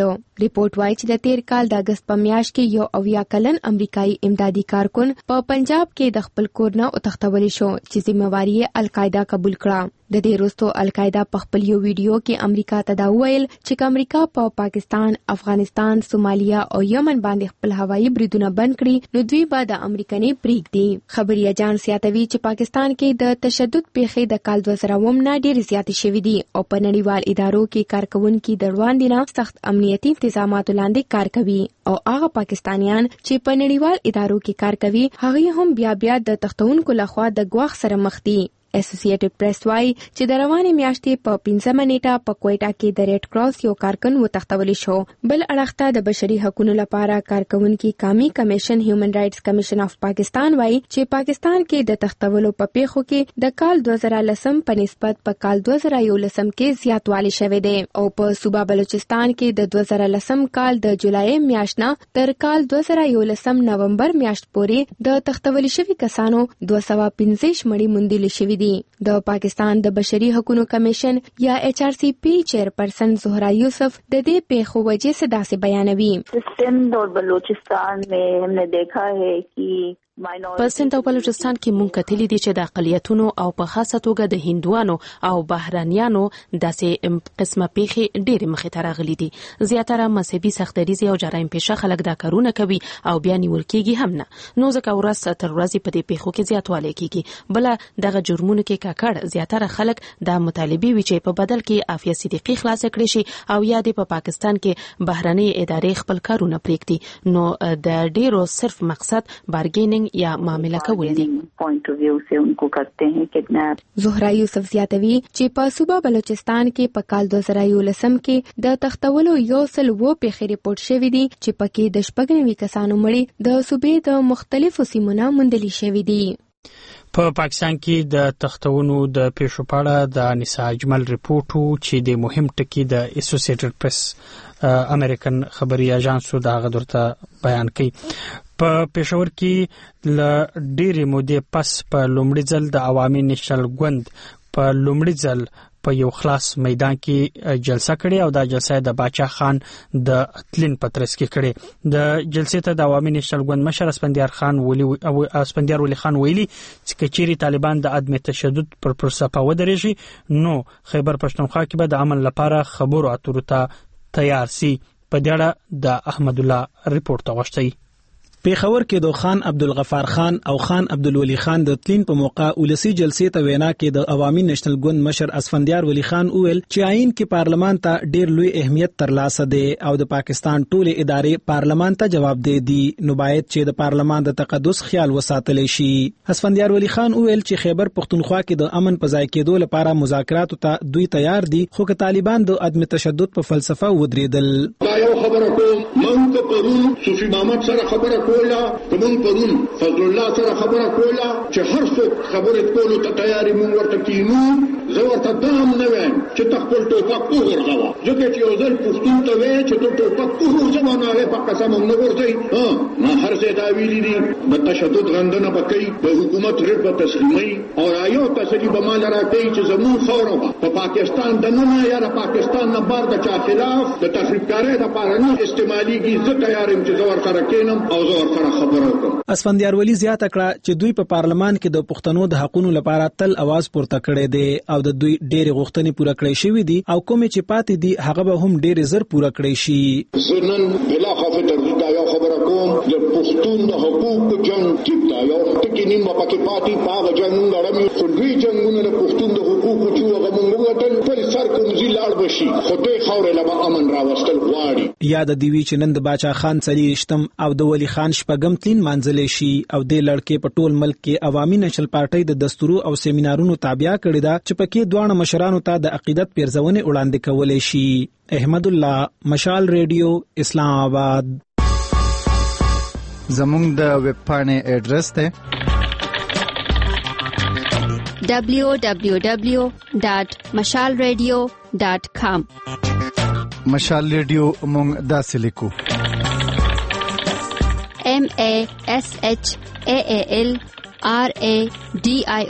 وکړو. ریپورت وایي چې د تیر کال د اگست په میاشت کې یو 80 کلن امریکایي امدادي کارکون په پنجاب کې د خپل کور نه وتښتول شو چې ذمہواری القاعده قبول کړه. د دې وروسته القاعده په خپل یو ویډیو کې امریکا ته دا ویل چې امریکا په پاکستان، افغانستان، سومالیا او یمن باندې خپل هوایي بریدونه بند کړي نو دوی به د امریکا نه پریږدي. خبري اجانس یادوي چې پاکستان کې د تشدد پیښې د کال 2000 نه ډېر زیاتې شوې دي او په نړیوال ادارو کې کارکونکي د وړاندې نه سخت امنیتي انتظاماتو لاندې کار کوي او هغه پاکستانیان چې په نړیوال ادارو کې کار کوي هغه هم بیا د تختونکو لخوا د ګواښ سره مخ دي. اسوسییټډ پریس وايي چې د روانې میاشتې په 15 نیټه په کویټا کې د ریډ کراس یو کارکن وتښتول شو. بل اړخ ته د بشري حقوقو لپاره کارکونکي قومي کمیشن هیومن رائټس کمیشن اف پاکستان وايي چې پاکستان کې د تښتولو په پیښو کې د کال 2010 په نسبت په کال 2011 کې زیاتوالی شوی دی او په صوبه بلوچستان کې د 2010 کال د جولای میاشت نه تر کال 2011 نومبر میاشت پورې د تښتول شوی کسانو 215 مړي موندل شوی دي. د پاکستان د بشري حقوقو کمیشن یا HRCP چیئرپرسن زهرا یوسف د دې پیښو وجہ سے داسې بیانوي. سندھ اور بلوچستان میں ہم نے دیکھا ہے کہ په سند او بلوچستان کې مونږ کتلی دي چې د اقلیتونو او په خاصه توګه د هندوانو او بهرانيانو داسې قسمه پیښې ډېرې مخې ته راغلي دي. زیاتره مذهبي سختدریزي او جرایم پیشه خلک دا کارونه کوي او بیا نیول کېږي هم نه. نو ځکه ورځ تر ورځې په دې پیښو کې زیاتوالی کېږي. بل دغه جرمونو کې کاکړ زیاتره خلک د مطالبه وی چې په بدل کې عافیه صدیقي خلاص کړي شي او یا د په پاکستان کې بهراني ادارې خپل کارونه پریږدي. نو د ډیرو صرف مقصد بارګیننګ یا معاملہ کول دي. زهرا یوسف زیاتوي چې په صوبه بلوچستان کې په کال 2011 کې د تختولو یو سل و پیښې ریپورت شوې دي چې پکې د 90 کسانو مړي د صوبې د مختلفو سیمونو موندل شوې دي. په پاکستان کې د تختونو د پیښو په اړه د انیسا اجمل ریپورت چې د مهم ټکی د اسوسییټډ پریس امریکن خبري اژانس د هغه درته بیان کړي. په پېښور کې ل ډېرې مودې پس په لومړي ځل د عوامي نېشنل ګوند په لومړي ځل په یو خلاص میدان کې جلسه کړې او دا جلسه د باچا خان د اتلین پترس کې کړې. د جلسې ته د عوامي نېشنل ګوند مشر اسفندیار ولی خان ویلي چې کچېری طالبان د عدم تشدد پر فلسفه ودرېږي نو خیبر پښتونخوا کې به د عمل لپاره خبرو اترو ته تیار سي. په دې اړه د احمد الله ریپورت غوښتي. پیښور کې د خان عبدالغفار خان او خان عبدالولی خان د تلین په موقع ولسی جلسې ته وینا کې د عوامي نېشنل ګوند مشر اسفندیار ولی خان وویل چې آئین کې پارلمان ته ډېر لوی اهمیت ترلاسه دی او د پاکستان ټولې ادارې پارلمان ته جواب دی نو باید چې د پارلمان د تقدس خیال وساتل شي. اسفندیار ولی خان وویل چې خیبر پښتونخوا کې د امن په ځای کېدو لپاره مذاکرات ته دوی تیار دي خو که طالبان د عدم تشدد په فلسفه ودرېدل. دا یو خبره کوم مونږ پرون صوفي محمد سره خبره کوله کوم پرون فضل الله سره خبره کوله چې هر څوک خبره کولو ته تیاری مونږ ورته کینو. زه ورته دام نه وایم چې تخپل ټوپک وګرځوا ځکه چې یو ځل پښتون ته وایي چې ته ټوپک وګرځوا نه هغه په قسم نه ورځي. ما هر څه دا ویلي دي د تشدد غندنه پکې د حکومت رټ په تسلیمي او آیو تسلی به مال راکې چې زمون خاورو په پاکستان د نه یا د پاکستان نه بار د چا خلاف د تخریبکارۍ لپاره نه استعماليږي. زه تیار یم چې زه ورسره کېنم او زه ورسره خبرو کوم. اسفندیار ولی زیاته کړه چې دوی په پارلمان کې د پښتنو د حقوقو لپاره تل आवाज پورته کړي دي او د دوی ډېر غوښتنې پوره کړې شوې دي او کومې چې پاتې دي هغه به هم ډېر زر پوره کړي شي. زنن بلا خوف تر یو خبره کوم د پښتون د حقوقو جنگ کې دا یو ټکی نیمه پکې پاتې پاغه جنگ غړمې خو دوی جنگونه د پښتون د حقوقو چې هغه موږ ته پر سر کوم ځای لاړ بشي خو دوی خاورې له امن راوستل غواړي. یاد دی وی چې نن د باچا خان سلی رښتم او د ولی خان شپږم تلین منځلې شي او د لړکې په ټول ملک کې عوامي نېشنل پارټي د دستورو او سیمینارونو تابع کړی دا چې پکې دوه مشرانو ته د عقیدت پیرزونې وړاندې کولې شي. احمد الله، مشال ریډیو، اسلام آباد. زموږ د ویب پاڼې ایډریس ته www.mashalradio.com. مشال ریډیو موږ داسې لیکو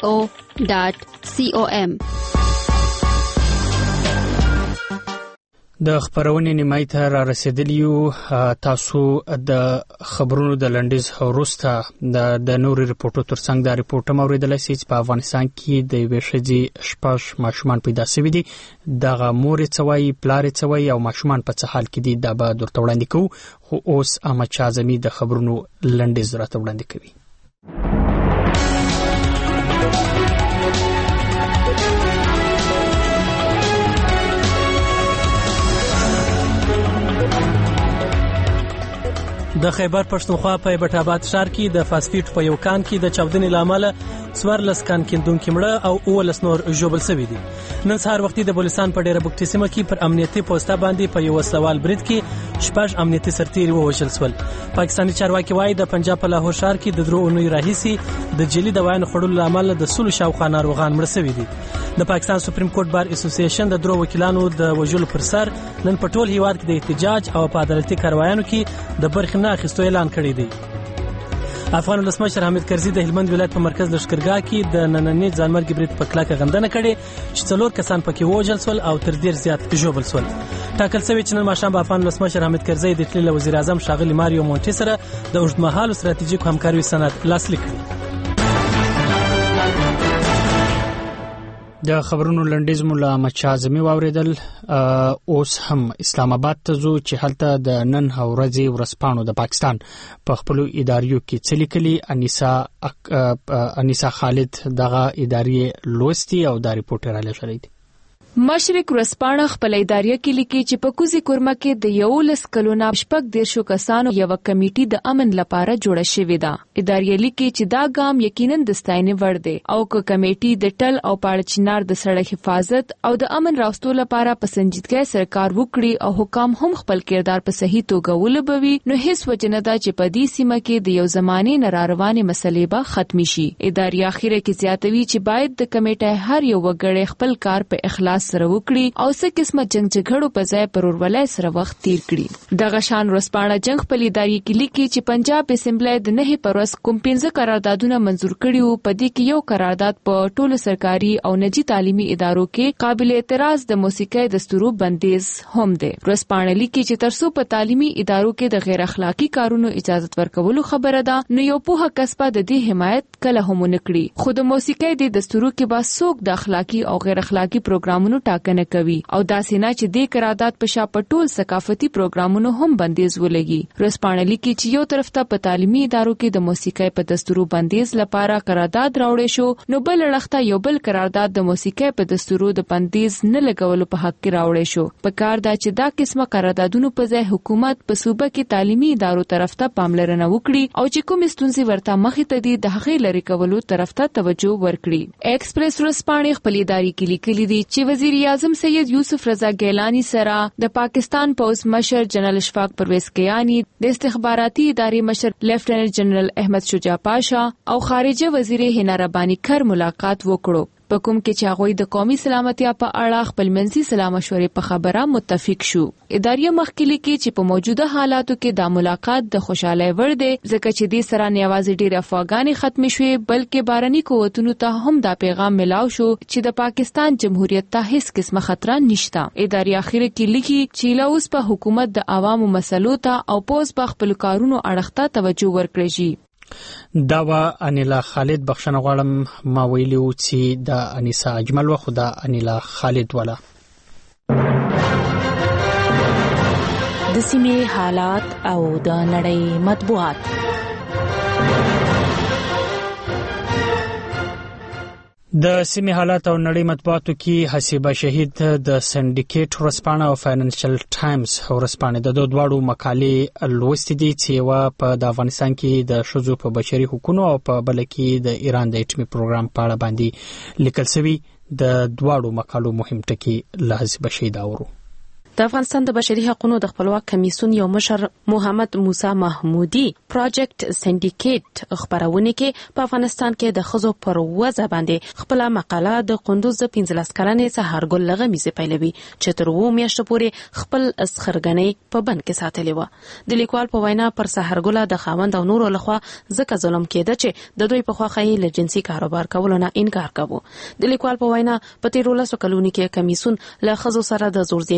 MASHALRADIO.com. د خبرونې نیمای ته را رسیدلیو. تاسو د خبرونو د لنډیز وروسته د نوري رپورټو ترڅنګ د رپورټ اوریدل شي چې په افغانستان کې د یوې ښځې 6 ماشومان پیدا شوي دي. دغه مور څوي پلار څوي او ماشومان په څه حال کې دي دا به درته وړاندې کوو. خو اوس احمد شاه اعظمي د خبرونو لنډیز راته وړاندې کوي. د خیبر پښتونخوا په ایبټ آباد ښار کې د فاسفیټ په یو کان کې د چاودنې لامل 14 کان کیندونکو مړه او 19 نور ژوبل شوي دي. نن سهار وختي د بلوچستان په ډیره بوکټي سیمه کې پر امنیتي پوسټه باندې په یو سوال برید کې 6 امنیتي سرتیري ووژل شول. پاکستاني چارواکي وايي د پنجاب په لاهور ښار کې د درو اونۍ راهیسي د جلی دوايانو خړلو لامل د سلو شاوخوا ناروغان مړه شوي دي. د پاکستان سپریم کورټ بار اسوسییشن د درو وکیلانو د وژلو پر سر نن په ټول هیواد کې د احتجاج او په عدالتي کاروایانو کې د برخې نه اخیستو اعلان کړی دی. افغان ولسمشر حامد کرزي د هلمند ولایت په مرکز لشکرګاه کې د نننی ځانمرګي برید په کلکه غندنه کړې چې 4 کسان پکې وژل شول او تر ډیر زیات ژوبل شول. ټاکل شوی چې نن ماښام افغان ولسمشر حامد کرزي د ایټالیا وزیر اعظم ښاغلي ماریو مونټي سره د اوږدمهالو ستراتیژیکو همکاریو سند لاسلیک کړي. د خبرونو لنډیز مولا احمد شاه اعظمي واوریدل. اوس هم اسلام آباد ته ځو چې هلته د نن ورځې ورځپاڼو د پاکستان په خپل اداریو کې څه لیکلي. انیسا خالد دغه ادارې لوستي او دا ریپورټ را لېږلی دی. مشرق ورځپاڼه خپل ادارې کې لیکي چې په کوزي کورمه کې د 11 کلونو 14 کسانو یو کمیټه د امن لپاره جوړه شوې ده. ادارې لیکي چې دا ګام یقینا د ستاینې وړ دی او که کمیټه د ټل او پاړچنار د سړک حفاظت او د امن راوستلو لپاره په سنجیدګۍ سره کار وکړي او حکام هم خپل کردار په صحیح توګه ولوبوي نو هیڅ وجه نه ده چې په دې سیمه کې د یو زماني ناروانې مسلې به ختمي شي. ادارې اخیره کې زیاتوي چې باید د کمیټه هر یو وګړی خپل کار په اخلاص سره وکړي او څه قسمه جنگ جګړو په ځای پرورولای سره وخت تیر کړي. دغه شان ورځپاڼه جنگ په ادارې کې لیکي چې پنجاب اسمبلی د 9 پروس کوم 15 قراردادونه منزور کړي او په دې کې یو قرارداد په ټولو سرکاري او نجی تعلیمي ادارو کې قابل اعتراض د موسیقي دستورو بندیز هم دی. ورځپاڼه لیکي چې ترڅو په تعلیمي ادارو کې د غیر اخلاقی کارونو اجازه ورکولو خبره ده نو یو په کسبه د دې حمایت کله هم نه کړي. خو د موسیقي د دستورو کې با څوک د اخلاقی او غیر اخلاقی پروګرامونو ټاکنه کوي او داسې نه چې د قرارداد په شا په ټول ثقافتي پروګرامونو هم بندیز ولګي. ورځپاڼه لیکي چې یو طرف ته په تعلیمي ادارو کې د موسیقي په دستورو بندیز لپاره قرارداد راوړی شو نو بل اړخته یو بل قرارداد د موسیقي په دستورو د بندیز نه لګولو په حق کې راوړی شو. په کار دا چې دا قسمه قراردادونو په ځای حکومت په صوبه کې تعلیمي ادارو طرف ته پاملرنه وکړي او چې کوم ستونزې ورته مخې ته دي د هغې لرې کولو طرف ته توجه ورکړي. ایکسپریس ورځپاڼه خپل ادارې کې لیکلي دي چې وزیر اعظم سید یوسف رضا گیلانی سره د پاکستان پوز مشر جنرال اشفاق پرویز کیانی د استخباراتي ادارې مشر لیفټیننټ جنرال احمد شجاع پاشا او خارجه وزیر هنا ربانی کر ملاقات وکړو. په کوم کې چې هغه د قومي سلامتیا په اړه خپل منځي سلا مشورې په خبره متفق شو. ادارې مخکلي کې چې په موجوده حالاتو کې د ملاقات د خوشاله وړ دی ځکه چې د سره نیوازې ډېر افغاني ختم شوي بلکې بارني قوتونو ته هم دا پیغام ملاو شو چې د پاکستان جمهوریت ته هیڅ قسمه خطر نشته. ادارې اخیره کې لیکي چې لاوس په حکومت د عوامو مسلو ته او پوز په خپل کارونو اړخته توجه ورکړي شي. دا و انیلا خالد بخښنه غواړم ما ویلو چې د انیسا اجمل و خدا انیلا خالد ولا. د سیمې حالات او د نړۍ مطبوعات. د سیمې حالات او نړۍ مطبوعاتو کې حسیبه شهید د سندیکیټ ورځپاڼه او فاینانشل ټایمز ورځپاڼه د دوه دواړو مقالې لوستې دي چې په د افغانستان کې د ښځو په بشري حقوقو او په بل کې د ایران د اټومي پروګرام په اړه باندې لیکل شوی. د دواړو مقالو مهم ټکي له حسیبه شهید اورو. د افغانستان د بشري حقوقو د خپلواک کمیسیون یو مشر محمد موسی محمودي پروجیکټ سندیکیټ خبرونه کې په افغانستان کې د خزو پر وځ باندې خپل مقاله د قندوز 15 کلنې سهارګل لغمیزه پیلوي چې تر و میاشتو پورې خپل اسخرګنۍ په بند کې ساتلې و. د لیکوال په وینا پر سهارګل د خاوند او نورو لخوا ځکه ظلم کېده چې د دوی په خواخې له جنسي کاروبار کولو نه انکار کاوه. د لیکوال په وینا په 13 کلونو کې کمیسیون له خزو سره د زورزيتي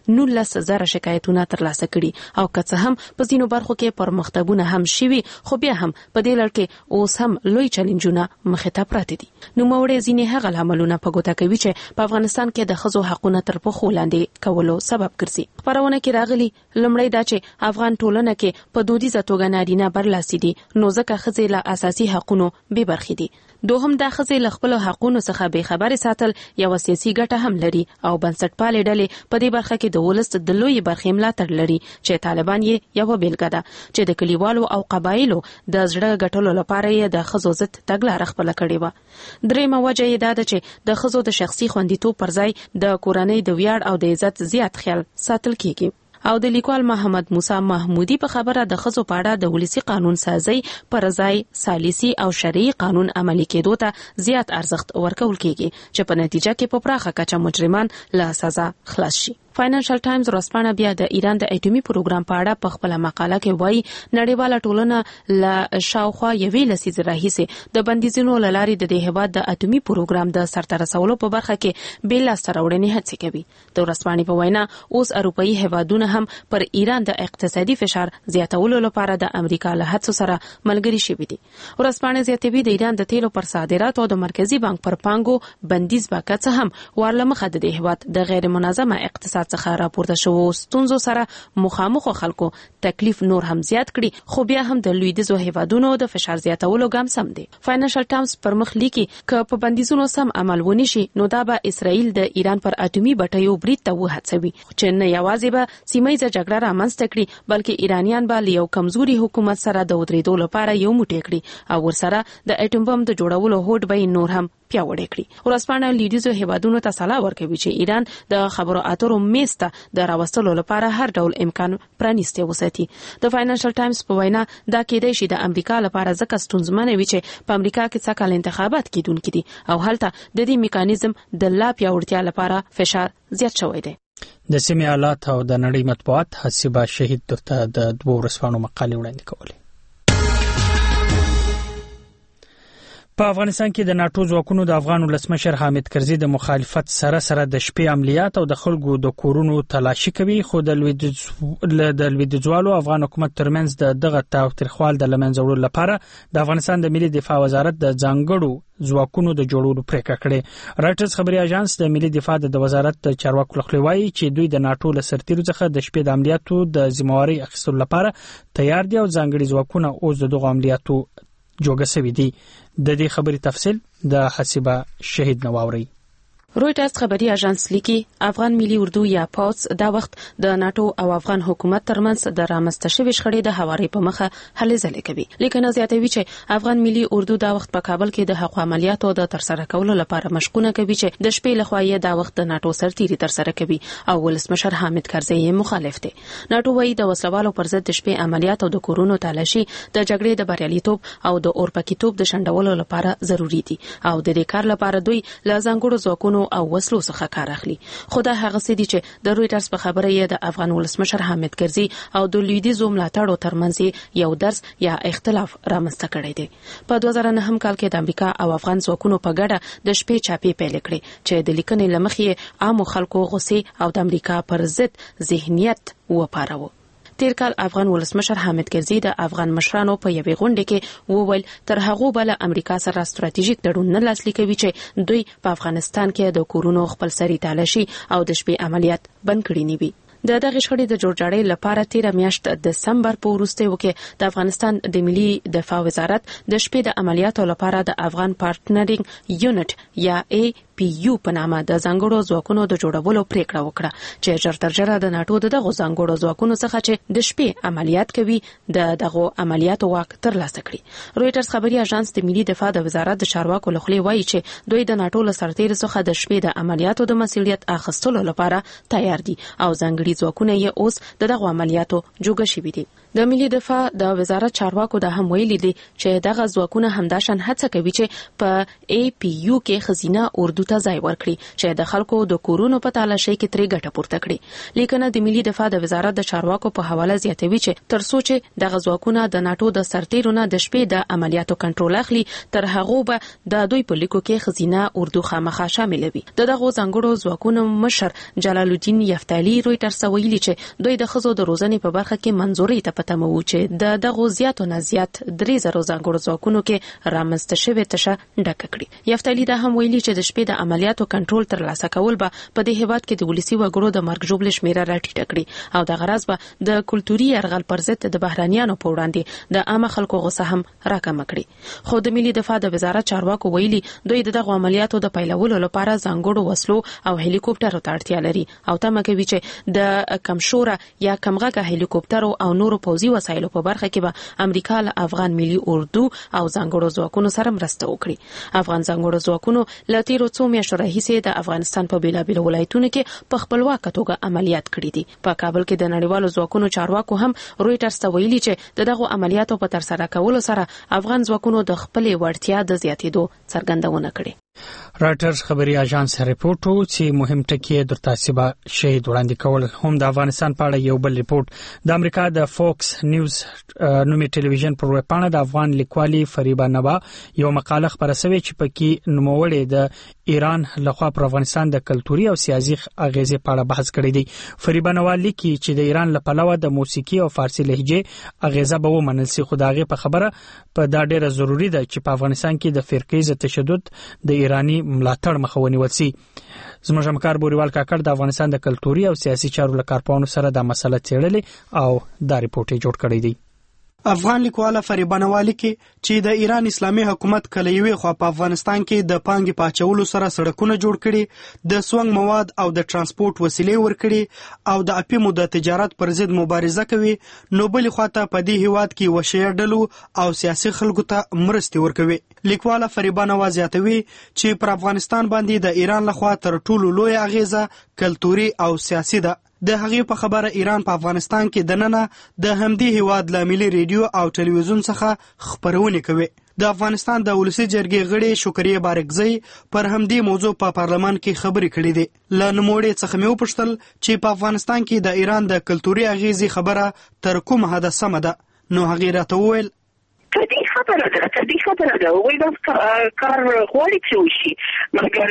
19,000 شکایتونه ترلاسه کړي او که څه هم په ځینو برخو کې پرمختګونه هم شوي خو بیا هم په دې لړ کې اوس هم لوی چیلنجونه مخې ته پراته دي. نوموړي ځینې هغه عملونه په ګوته کوي چې په افغانستان کې د ښځو حقوقو تر پښو لاندې کولو سبب ګرځي. خبرونه کې راغلي لمړی دا چې افغان ټولنه کې په دودیزه توګه نارینه برلاسي دي نو ځکه ښځې له اساسي حقوقو بې برخې دي. دوهم دا ښځې له خپل حقوقو څخه بې خبرې ساتل یو سیاسي ګټه هم لري او بنسټپالې ډلې په دې برخه کې د ولس د لوی برخې ملاتړ لري چې طالبان یې یو بیلګه ده چې د کلیوالو او قبایلو د زړه ګټلو لپاره یې د ښځو ضد تګلاره خپل کړې و. درېمه وجه یې دا ده چې د ښځو د شخصي خوندیتوب پر ځای د کورنۍ د ویاړ او د عزت زیات خیال ساتل کیږي. او د لیکوال محمد موسی محمودي په خبره د ښځو په اړه د ولسی قانون سازي پر ځای سالیسي او شرعي قانون عملي کېدو ته زیات ارزښت ورکول کیږي چې په نتیجه کې په پراخه کچه مجرمان له سزا خلاص شي. فاینانشل ټایمز ورځپاڼه بیا د ایران د اټومي پروګرام په اړه په خپل مقاله کې وایي نړیواله ټولنه له شاوخوا یوې لسیزې راهیسې د بندیزونو له لارې د دې هېواد د اټومي پروګرام د سرته رسولو په برخه کې بې لاسته راوړنې هڅې کوي. د ورځپاڼې په وینا اوس اروپایي هېوادونه هم پر ایران د اقتصادي فشار زیاتولو لپاره د امریکا له هڅو سره ملګري شوي دي. ورځپاڼه زیاتوي د ایران د تیلو پر صادراتو او د مرکزی بانک پر پانګو بندیز به که څه هم ورلمخه د هېواد د غیر منظمه اقتصاد څخه راپورته شوو ستونزو سره مخامخ خلکو تکلیف نور هم زیات کړي خو بیا هم د لویدیځو هېوادونو د فشار زیاتولو ګام سم دی. فاینانشل ټایمز پر مخ لیکي ک په بندیزونو سم عمل ونی شي نو دا به اسرائیل د ایران پر اټومي بټیو برید ته وهڅوي چې نه یوازې به سیمایي جګړه رامنځته کړي بلکې ایرانیان به له یو کمزوري حکومت سره د ودرېدو لپاره یو موټی کړي او ورسره د اټوم بم د جوړولو هوډ به نور هم پیاوړی کړي. ورځپاڼه لویدیځو هېوادونو ته سلا ورکوي چې ایران د خبرو اترو میز ته د راوستلو لپاره هر ډول امکان پرانیستی وساتي. د فاینانشل ټایمز په وینا دا کېدای شي د امریکا لپاره ځکه ستونزمن وي چې په امریکا کې څه کال انتخابات کیدونکي دي او هلته د دې میکانیزم د لا پیاوړتیا لپاره فشار زیات شوی دی. د سیمې حالات او د نړۍ مطبوعات حسیبه شهید ته د 2 ورځپاڼو مقالې وړاندې کولې. په افغانستان کې د ناتو ځواکونو د افغان ولسمشر حامد کرزي د مخالفت سره د شپې عملیات او د خلکو د کورونو تلاشي کوي خو د لویدیځوالو افغان حکومت ترمنځ د دغه تاوتریخوال د لمنځه وړلو لپاره د افغانستان د ملي دفاع وزارت د ځانګړو ځواکونو د جوړولو پریکړه کړې. رایټرز خبري اژانس د ملي دفاع د وزارت د چارواکو لخوا وایي چې دوی د ناتو له سرتیرو څخه د شپې د عملیاتو د ذمہواری اخیستلو لپاره تیار دي او ځانګړي ځواکونه اوس دغه عملیاتو جوګه شوي دي. د دې خبرې تفصیل د حسیبه شهید نواوري. رویټرز خبري اژانس لیکي افغان ملي اردو یا پاوس دا وخت د ناتو او افغان حکومت ترمنځ د رامنځته شوې شخړې د هواري په مخه هلې ځلې کوي. لیکنه زیاتوي چې افغان ملي اردو دا وخت په کابل کې د حقوق عملیاتو د ترسره کولو لپاره مشقونه کوي چې د شپې لخوا یې دا وخت د ناتو سرتیري ترسره کوي او ولسمشر حامد کرزي یې مخالف دی. ناتو وايي د وسلوالو پر ضد د شپې عملیات او د کورونو تلاشي د جګړې د بریالیتوب او د اورپکیتوب د شندولو لپاره ضروری دي او د دې کار لپاره دوی له ځانګړو ځواکونو او وسلو څخه کار اخلي. خو دا هغه څه دي چې د رویټرز په خبره یې د افغان ولسمشر حامد کرزي او د لویدیځو ملاتړو ترمنځ یو درس یا اختلاف رامنځته کړی دی. په 2009 کال کې د امریکا او افغان ځواکونو په ګډه د شپې چاپی پیل کړې چې د لیکنې لمخې عام خلکو غوسه او د امریکا پر ضد ذهنیت وپاروه. تیر کال افغان ولسمشر حامد کرزي د افغان مشرانو په یوې غونډه کې وویل تر هغه بل امریکا سره ستراتیژیک تړون نه لاسلیک کوي چې دوی په افغانستان کې د کورونو خپل سری تلاشي او د شپې عملیات بند کړی نیوي. د دغه شخړې د جوړجاړۍ لپاره 13 میاشت د دسمبر په وروستیو کې د افغانستان د ملي دفاع وزارت د شپې د عملیاتو لپاره د افغان پارټنرینګ یونټ یا APU په نامه د ځانګړو ځواکونو د جوړولو پریکړه وکړه چې ژرترجره د ناتو دغه ځانګړو ځواکونو څخه چې د شپې عملیات کوي د دغه عملیاتو واک ترلاسه کړي. رویټرز خبري اژانس د ملي دفاع د وزارت د چارواکو لخوا وایي چې دوی د ناتو له سرتیرو څخه د شپې د عملیاتو د مسؤلیت اخیستلو لپاره تیار دي او ځانګړي ځواکونه یې اوس دغه عملیاتو جوګه شوي دي. د ملي دفاع د وزارت چارواکو د هم ویلي دي چې دغه ځواکونه همداشان هڅه کوي چې په APU کې خزینه اردو ته ځای ورکړي چې د خلکو د کورونو په تالاشۍ کې ترې ګټه پورته کړي. لیکنه د ملي دفاع د وزارت د چارواکو په حواله زیاتوي چې تر څو چې دغه ځواکونه د ناتو د سرتیرونو د شپې د عملیاتو کنټرول اخلي تر هغه به د دوی په لیکو کې خزینه اردو خامخا شاملوي. دغه ځانګړو ځواکونو مشر جلال الدین یفتالی رويټرز ویلي چې دوی د خزو د روزنې په برخه کې منځوري ته پته مو چې دغه زیاتو نه زیات 3000 ځانګړو ځواکونو کې رامنځته شوی تشه ډکه کړي. یفتالی دا هم ویلي چې د شپې د عملیاتو کنټرول ترلاسه کول به په دې هیواد کې د ولسی وګړو د مرګ ژوبل شمیره راټیټه کړي او د غرض به د کلتوري يرغل پر ضد د بهرانيانو په وړاندې د عام خلکو غوسه هم راکم کړي. خو د ملي دفاع د وزارت چارواکو ویلي دوی دغه عملیاتو د پیلولو لپاره ځانګړو وسلو او هلیکوپټرو ته اړتیا لري او تمه کوي چې د کمشوره یا کمغه هلیکوپټرو او نورو پوځي وسایلو په برخه کې به امریکا له افغان ملي اردو او ځانګړو ځواکونو سره مرسته وکړي. افغان ځانګړو ځواکونو له تیرو څو میاشتو راهیسې د افغانستان په بیلابیلو ولایتونو کې په خپلواکه توګه عملیات کړي دي. په کابل کې د نړیوالو ځواکونو چارواکو هم رويټرز ته ویلي چې دغه عملیاتو په تر سره کولو سره افغان ځواکونو د خپل وړتیا د زیاتېدو څرګندونه کړې. راټرز خبري اژانس ریپورت چې مهم ټکی در تاسیبه شهید وړاندې کول هم د افغانستان په اړه یو بل ریپورت د امریکا د فوکس نیوز نومي ټلویزیون پر وپاڼه د افغان لیکوالي فریبا نوا یو مقاله خبره شوې چې پکې نوموړې د ایران لخوا پر افغانستان د کلتوري او سیاسي اغیزې په اړه بحث کړی دی. فریبا نوا لیکي چې د ایران لپاره د موسیقي او فارسی لهجه اغیزه به ومنل سي خو داغه په خبره په دا ډیره ضروری ده چې په افغانستان کې د فرقې تشدد د ایرانی ملاتړ مخاوني ولسي. زموږ همکار بوریوال کاکړ د افغانستان د کلتوري او سیاسي چارو لکارپانو سره د مسله څېړلې او دا ریپورت یې جوړ کړی دی. افغان لیکواله فریبا نوا لیکي چې د ایران اسلامي حکومت کله یوې خوا په افغانستان کې د پانګې پاچولو سره سړکونه جوړ کړي، د سونګ مواد او د ترانسپورت وسیلې ورکړي او د اپیمو د تجارت پر ضد مبارزه کوي، نو بل خواته په دې هیواد کې وشي ډلو او سیاسي خلکو ته مرستې ورکوي. لیکواله فریبا نوا زیاتوي چې پر افغانستان باندې د ایران لخوا تر ټولو لوی اغیزه کلتوري او سیاسي ده. د هغې په خبره ایران په افغانستان کې دننه د همدې هیواد له ملي ریډیو او ټلویزیون څخه خبرونه کوي. د افغانستان د ولسی جرګې غړي شکریه بارکزی پر همدې موضوع په پارلمان کې خبرې کړې دي. له نوموړې څخه مې وپوښتل چې په افغانستان کې د ایران د کلتوري اغیزې خبره تر کومه حده سمه ده، نو هغې راته وویل تدې خبره ده وای دا کار غواړي چې وشي، مګر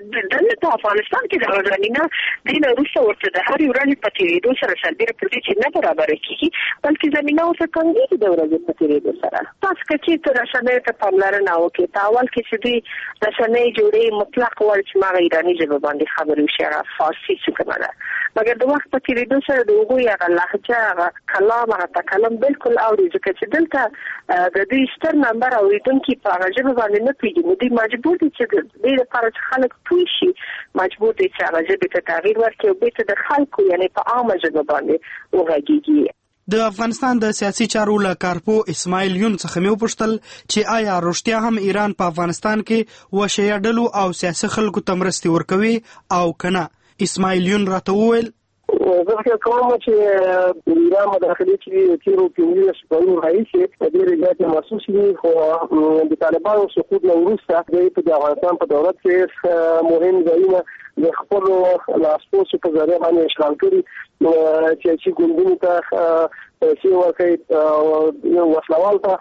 د افغانستان کې د غوړنینا د روسو ورته د هر ورځې په تیریدو سره سلبي پردي چې نه برابر کیږي، بلکې زمينه او څنګه د ورځې په تیریدو سره تاسو کې چې راشنه ته پاملرنه وکړي. تاول کې چې دوی راشنه جوړي مطلق ورچ ما ایرانی ژبه باندې خبرې وشي فارسی څه کومه، مګر د وخت په تیریدو سره د وګړي هغه لهجه کلام هغه تکلم بالکل اوري، ځکه چې دلته د دې ستر نمبر اوریدونکو په هغه ژبه باندې نه پیږي، دوی مجبور دي چې د دې لپاره خلک پوه شي، مجبور دي چې هغه ژبه ته تغییر ورکړي او بیرته د خلکو یعنی په عامه ژبه باندې وغږیږي. د افغانستان د سیاسي چارو لکارپو اسماعیل یون څخه مې وپوښتل چې آیا رښتیا هم ایران په افغانستان کې وشیا ډلو او سیاسي خلکو ته مرستې ورکوي او کنه. اسماعیل یون راته وویل زه فکر کوم چې ایران مداخله چې تیرو کې شپږ راځي د دې ریاست محسوس دي، خو د طالبانو سقوط نه وروسته د افغانستان په دولت کې مهم ځایونه د خپل لاسپوڅو په ذریعہ باندې اشغال کړي چې ګوندونو ته چې ورکړي وسلوال ته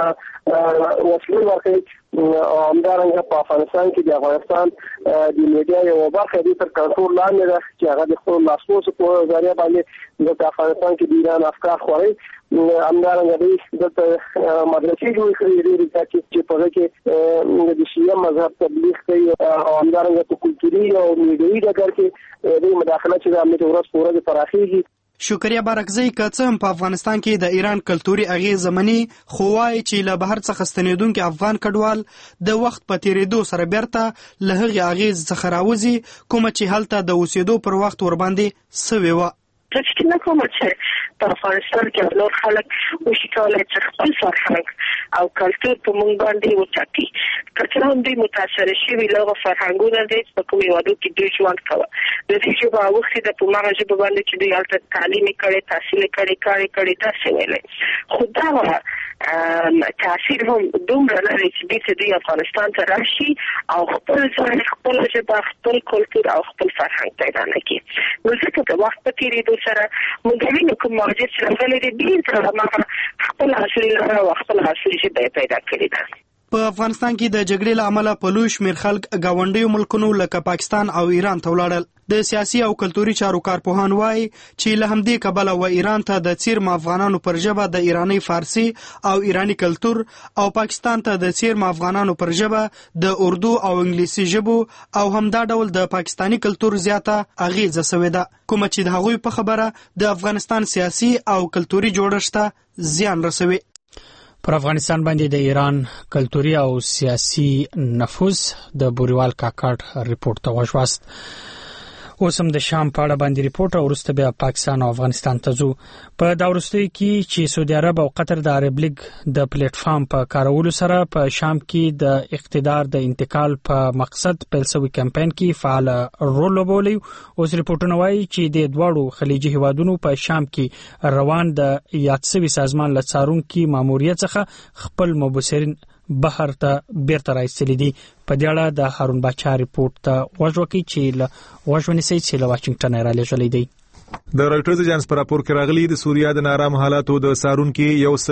وسلې ورکړي. همدارنګه په افغانستان کې د افغانستان د میډیا یو برخه د تر کنټرول لاندې ده چې هغه د خپل لاسپوڅو په ذریعہ باندې د افغانستان کې د ایران افکار خوري. همدارنګه د مدرسې جوړې کړې دي چې په هغه کې د شیعه مذهب تبلیغ کوي او همدارنګه په کلتوري او میډیایي ډګر کې د مداخله چې د امنیت ورځ په ورځ پراخیږي. شکریه بارکزی کڅم په افغانستان کې د ایران کلتوري اغیز زمنی خو وايي چې له بهر څخه ستنیدونکو افغان کډوال د وخت په تیریدو سره بیرته له هغه اغیز څخه راوځي کوم چې هلته د اوسېدو پر وخت ور باندې سوي و. چې نه کوم چې په افغانستان کې نور خلک وشي کولای چې خپل فرهنګ او کلتور په مونږ باندې وچاټي. کله بیا هم دوی متاثر شوي له فرهنګونو دي په کومي وادو کې دوی ژوند کوي د دې چې په وخت د پماغه ژبه باندې چې دوی البته تعلیم کړي تحصیل کړي تاسو ویلې خدای تاثیر هم دومره لري چې دوی افغانستان ته راشي او خپل ځان خپل ژبه خپل کلتور او خپل فرهنګ پیدا کړي نو ځکه د وخت په تیریدو سره موږ وینو کوم موجود چې راغلي دي تر خپل اصلي او خپل اصلي ژبه پیدا کړې ده په افغانستان کې د جګړې له امله په لوی شمېر خلک ګاونډیو ملکونو لکه پاکستان او ایران ته ولاړل. د سیاسي او کلتوري چارو کارپوهان وایي چې له همدې کبله و ایران ته د څیرم افغانانو پر ژبه د ایرانی فارسی او ایرانی کلتور او پاکستان ته د څیرم افغانانو پر ژبه د اردو او انګلیسي ژبو او همدا ډول د پاکستانی کلتور زیاته اغیزه شوې ده کوم چې د هغوی په خبره د افغانستان سیاسي او کلتوري جوړښت ته زیان رسوي. پر افغانستان باندې د ایران کلتوري او سیاسي نفوذ د بوریوال کاکړ ریپورت ته وښواست. اوس هم د شام په اړه باندې ریپورت او وروسته بیا پاکستان او افغانستان ته ځو. په دا وروستي کې چې سعودي عرب او قطر د عرب لیگ د پلیټ فارم په کارولو سره په شام کې د اقتدار د انتقال په مقصد پیل شوی کمپاین کې فعال رول لوبولی. اوس ریپورتونه وایي چې د دواړو خلیجي هیوادونو په شام کې روان د یاد شوی سازمان له څارونکو ماموریت څخه خپل مبصرین بهر ته بیرته راځلي دي. په دې اړه د هارون باچا ریپورت ته وژوکي چې وژونی سي له واشنگټن را لېږلې دی. د راپورټرز اجانس پر راپور کې راغلي د سوریا د نارام حالاتو د سارونکو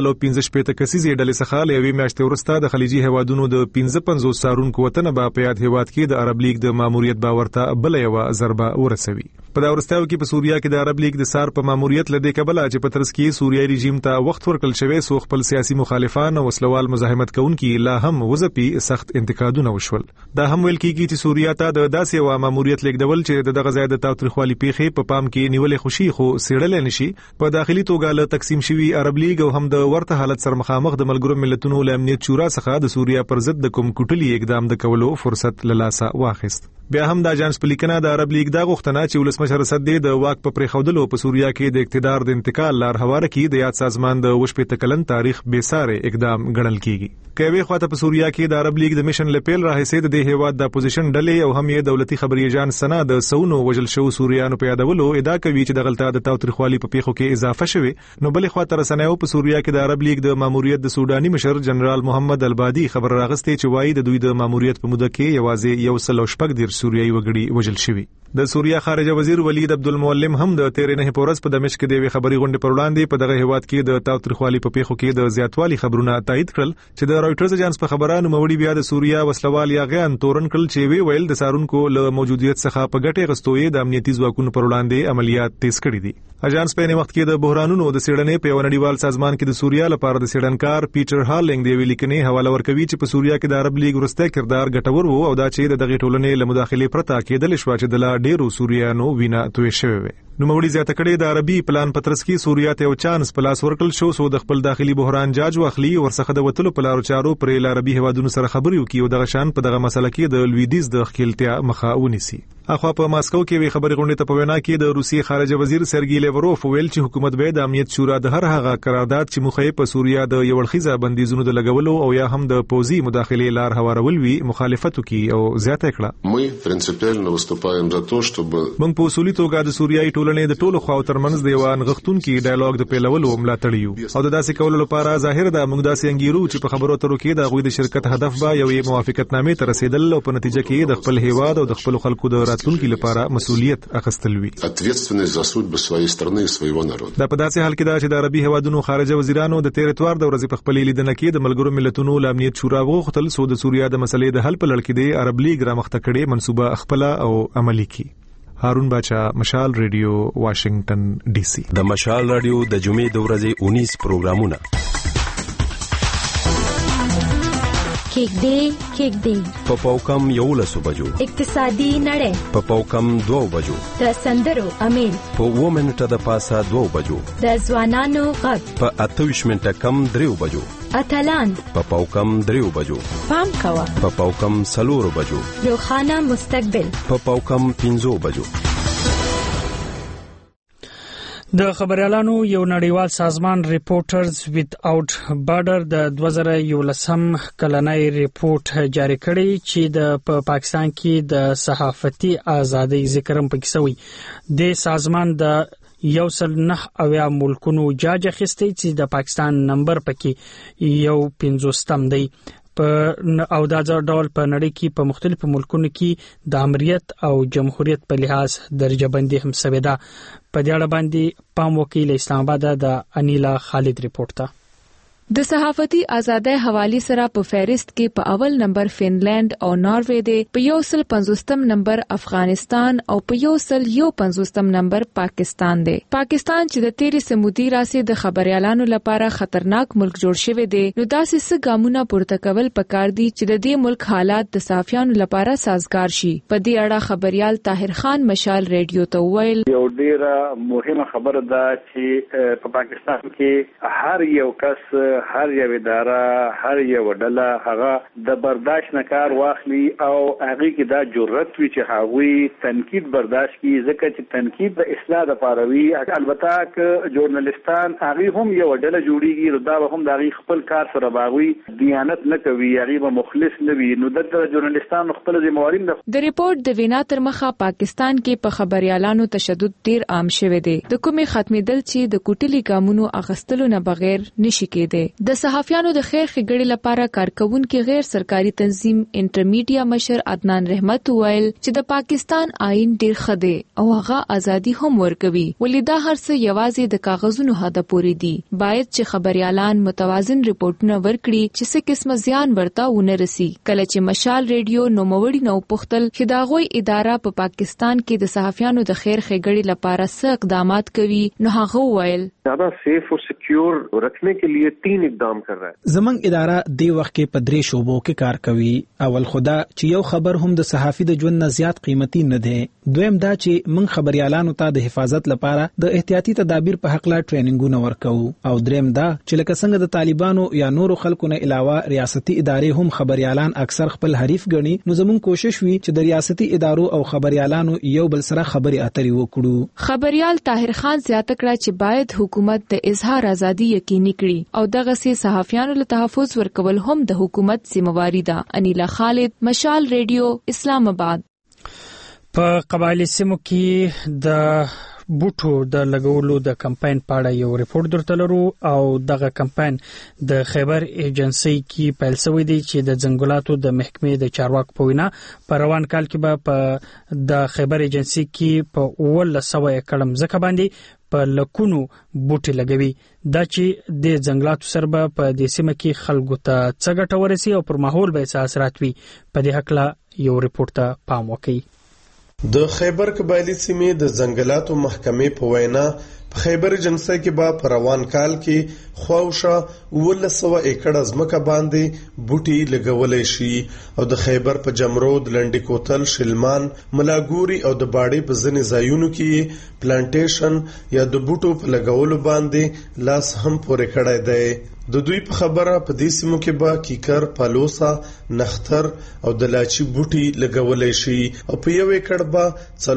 115 کسیزې ډلې څخه له یوې میاشتې وروسته د خلیجي هیوادونو د 55 سارونکو وطن په پیاد هیواد کې د عرب لیگ د ماموریت باور ته بل یو ضربه ورسوي. په دا ورستاو کې په سوریا کې د عرب لیگ د سار په ماموریت لدې کبل چې په ترڅ کې سوریایي رژیم ته وخت ورکړل شوی سو خپل سیاسي مخالفان او وسلوال مزاحمت کوونکي لا هم وزپي سخت انتقادونه وشول. دا هم ویل کیږي چې سوریا ته د داسې و ماموریت لیکدول چې دغه ځای د تاوتریخوالي پیښې په پام کې نیولې خوشي خو سیړل نشي. په داخلي توګه له تقسیم شوی عرب لیگ او هم د ورته حالت سره مخامخ د ملګرو ملتونو له امنیت شورا څخه د سوریا پر ضد د کوم کوټلي اقدام د کولو فرصت للاسه واخیست. بیا هم د اجانس پلیکنه د عرب لیگ د غوښتنه چې ولسمشر اسد د واک په پریخودلو په سوریا کې د اقتدار د انتقال لار هواره کې د یاد سازمان د وشپې تکلن تاریخ بے ساره اقدام ګڼل کیږي. کوي خواته په سوریا کې د عرب لیگ د میشن لپیل راهسید د هیواد د اپوزیشن ډلې او هم یې دولتي خبري ایجان سنا د سونو وجل شو سوریانو په یادولو ادعا کوي چې د غلطه د تاوتریخوالي په پیښو کې اضافه شوه. نو بلې خواته رسنیو په سوریا کې د عرب لیگ د ماموریت د سوداني مشر جنرال محمد البادي خبر راغستې چې وایي د دوی د ماموریت په موده کې یوازې 116 سوریایي وګړي وجل شوي. د سوریا خارجه وزیر ولید عبدالمعلم هم د 13 پورس په دمشق کې د خبري غونډې پر وړاندې په دغه هیواد کې د تاوتریخوالي په پیښو کې د زیاتوالي خبرونه تایید کړل چې د راپورټرز اجانس په خبرانو موړي بیا د سوریا وسلوال یاغیان تورن کړل چې وی ویل د سارونکو له موجودیت څخه په ګټه غستوي د امنیتي ځواکونو پر وړاندې عملیات تیز کړي دي. اجانس په وخت کې د بحرانونو د سیړنې په نړیوال سازمان کې د سوریا لپاره د سیړنکار پیټر هارلینګ دی ویل کېنه حواله ورکوي چې په سوریا کې د عرب لیگ ورسته کردار ګټور وو او دا چې د دغه ټولنې له مداخله پرته کېدل شو چې د لا ډیرو سوریانو وینا توې شوی. نو موړي زیاته کړي د عربي پلان پترس کې سوریا ته یو چانس پلاس ورکل شو سو د خپل داخلي بحران جاج واخلي ورڅخه د وټلو په لارو چارو پر عربي هوادونو سره خبري وکي او دغه شان په دغه مسله کې د لویدیز د خپلتیا مخه ونیسي. اخوا په ماسکو کې وی خبري غونډه ته په وینا کې د روسي خارجه وزیر سرګي لیوروف ویل چې حکومت به د امنیت شورا د هر هغه قرارداد چې مخې په سوریا د یو ورخیزه بندیزونو د لګولو او یا هم د پوزي مداخله لار هوارول وی مخالفت وکي او زیاته کړه. Мы принципиально выступаем за то, чтобы موږ په اصولي توګه د سوریایي ټولنې د ټولو خواو ترمنځ د یو غختونکو ډایالوګ د پیلولو ملاتړ یو او د داسې کولو لپاره ظاهر ده موږ داسې انګیرو چې په خبرو اترو کې د غوي د شرکت هدف با یو موافقتنامې ته رسیدل او په نتیجه کې د خپل هیواد او د خپل خلکو د راتلونکو لپاره مسؤلیت اخیستل وي. ответственность за судьбы своей страны и своего народа. دا په داسې حال کې دا چې د عربي هوادونو خارجه وزیرانو د 13 اتوار د ورځې په خپل لیدنه کې د ملګرو ملتونو امنیت شورا وغوښتل سو د سوریا د مسلې د حل په لړ کې د عرب لیگ را مخته کړي منسوبه خپل او عملی کی. هارون باچا، مشال ریډیو، واشنگټن ډي سي. د مشال ریډیو د جمعې د ورځې 19 پروګرامونه کېږدي په پاوکم 11 بجو، اقتصادي نړۍ په پاوکم 2 بجو، د سندرو امیل په 2 منټه د پاسه 2 بجو، د ځوانانو غږ په 28 منټه کم 3 بجو، اتلان په پاوکم 3 بجو، پام کوه په پاوکم 4 بجو، روښانه مستقبل په پاوکم 5 بجو. د خبريالانو یو نړیوال سازمان ریپورټرز ویداوټ بارډر د 2011 کلنۍ ریپورت جاری کړی چې د پاکستان کې د صحافتي ازادۍ ذکر هم پکې شوی د سازمان د 109 ملکونو جاج اخیستی چې د پاکستان نمبر پکې یو 50 دی او دا ډول په نړۍ کې په مختلفو ملکونو کې د امریت او جمهوریت په لحاظ درجه بندي هم شوې ده. په دې اړه باندې پام وکیل اسلام آباد د انیلا خالد ریپورت ته. د صحافتي ازادۍ حواله سره په فهرست کې په اول نمبر فنلند او ناروې دی، په 150 نمبر افغانستان او په 150 نمبر پاکستان دی. پاکستان چې د تیری سمودي راسي د خبريالانو لپاره خطرناک ملک جوړ شوی دی، نو داسې څه ګامونه پورته کول پکار دي چې د دې ملک حالات د صحافیانو لپاره سازگار شي. په دې اړه خبريال طاهر خان مشال ریډیو ته ویل یو ډیره مهمه خبره ده چې په پاکستان کې هر یو کس، هر یو اداره، هر یو ډله هغه د برداشت نه کار واخلي او هغه کې دا جرأت وي چې هغه تنقید برداشت کړي، ځکه چې تنقید د اصلاح لپاره وي. البته ک ژورنالیستان هغه هم یو ډله جوړیږي، دا هم د خپل کار سره باغوي دیانت نه کوي، هغه به مخلص نه وي، نو د ژورنالیستانو خپل ذمہواری ده. د ریپورت د وینا تر مخه پاکستان کې په خبريالانو تشدد ډیر عام شوی دی، د کومې ختمېدل چې د کوټلي ګامونو اغستلو نه بغیر نشي کېده. د صحافیانو د خیر ښېګړې لپاره کارکونکو غیر سرکاري تنظیم انټرمیډیا مشر عدنان رحمت ویل چې د پاکستان آئین ډیر ښه دی او هغه ازادي هم ورکوي، ولې دا هر څه یوازې د کاغذونو حد پورې دي. باید چې خبريالان متوازن ریپورتونه ورکړي چې څه قسمه زیان ورته ونه رسي. کله چې مشال ریډیو نوموړي نو پختل چې دا غوي اداره په پاکستان کې د صحافیانو د خیر ښېګړې لپاره څه اقدامات کوي، نو هغه ویل زیادہ سیف اور سکیور رکھنے کے لیے 3 اقدام کر رہا ہے. زمنګ اداره د وخت کې په 3 شوبو کې کار کوي. اول خدا چې یو خبر هم د صحافي د ژوند نه زیات قیمتي نه دی. دویم دا چې من خبريالانو ته د حفاظت لپاره د احتیاطي تدابیر په حق لا ټریننګونه ورکو. او دریم دا چې لکه څنګه د طالبانو یا نورو خلکو نه علاوه ریاستي ادارې هم خبريالان اکثر خپل حریف ګڼي، نو زمون کوشش وی چې د ریاستي ادارو او خبريالانو یو بل سره خبري اترې وکړو. خبريال طاهر خان زیاته کړه چې باید حکومت د اظهار ازادي یقیني کړي او دغه سي صحافیانو له تحفظ ورکول هم د حکومت ذمہواری ده. انیلا خالد مشال ریډیو اسلام آباد. په قبایلی سیمو کې د بوټو د لګولو د کمپاین په اړه یو ریپورت درته لرو او دغه کمپاین د خیبر ایجنسی کې پیل شوی دی چې د ځنګلاتو د محکمې د چارواکو په وینا په روان کال کې به په د خیبر ایجنسی کې په 100 ایکړ ځمکه باندې په لکونو بوټي لګوي. دا چې د ځنګلاتو سره په دې سیمه کې خلکو ته څه ګټه ورسي او پر ماحول به څه اثرات وي، په دې حق لا یو ریپورت ته پام وکړئ. د خیبر قبایلی سیمې د ځنګلاتو محکمې په وینا په خیبر ایجنسی کې به په روان کال کې خواوشه 100 ایکړ ځمکه باندې بوټي لګولای شي او د خیبر په جمرود، لنډی کوتل، شلمان، ملاګوري او د باړې په ځینې ځایونو کې پلانټیشن یا د بوټو په لګولو باندې لاس هم پورې کړی دی. د دوی په خبره په دې سیمو کې به کیکر، پالوسا، نختر او د لاچي بوټي لګولای شي او په یو ایکړ به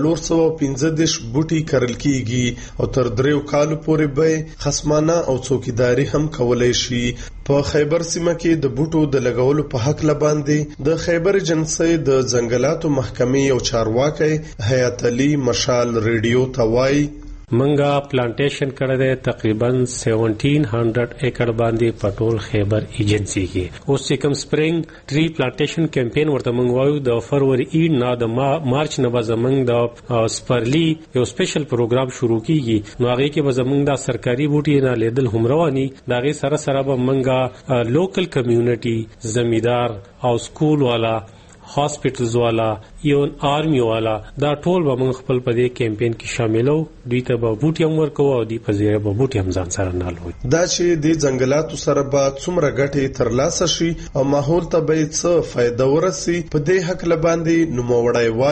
415 بوټي کرل کیږي او تر 3 کالو پورې به خصمانه او څوکیداری هم کولای شي. په خیبر سیمه کې د بوټو د لګولو په حق لباندې د خیبر ایجنسی د ځنګلاتو محکمې او چارواکي حیات علي مشال ریډیو توای منګه پلانټیشن کړه ده تقریبا 1700 ایکڑ باندې پټول خیبر ایجنسی کې. اوس چې کوم سپرینګ ټری پلانټیشن کمپین ورته منغوايو د فروری نه د مارچ نه به زمنګ د سپرلی یو سپیشل پروګرام شروع کیږي، نو هغه کې به زمنګ د سرکاري بوټي نه لیدل هم رواني، دا غي سره سره به منګه لوکل کمیونټي، زمیدار او سکول والا، هاسپټلز والا، یو آرمی والا، دا ټول به موږ خپل په دې کمپین کې شاملو. دوی ته به بوټي هم ورکو او دوی په زیره به بوټي هم ځان سره نه لوي. دا چې د ځنګلاتو سره به څومره ګټې ترلاسه شي او ماحول ته به څه فائدہ ورسي، په دې حق لباندې نوموړی وای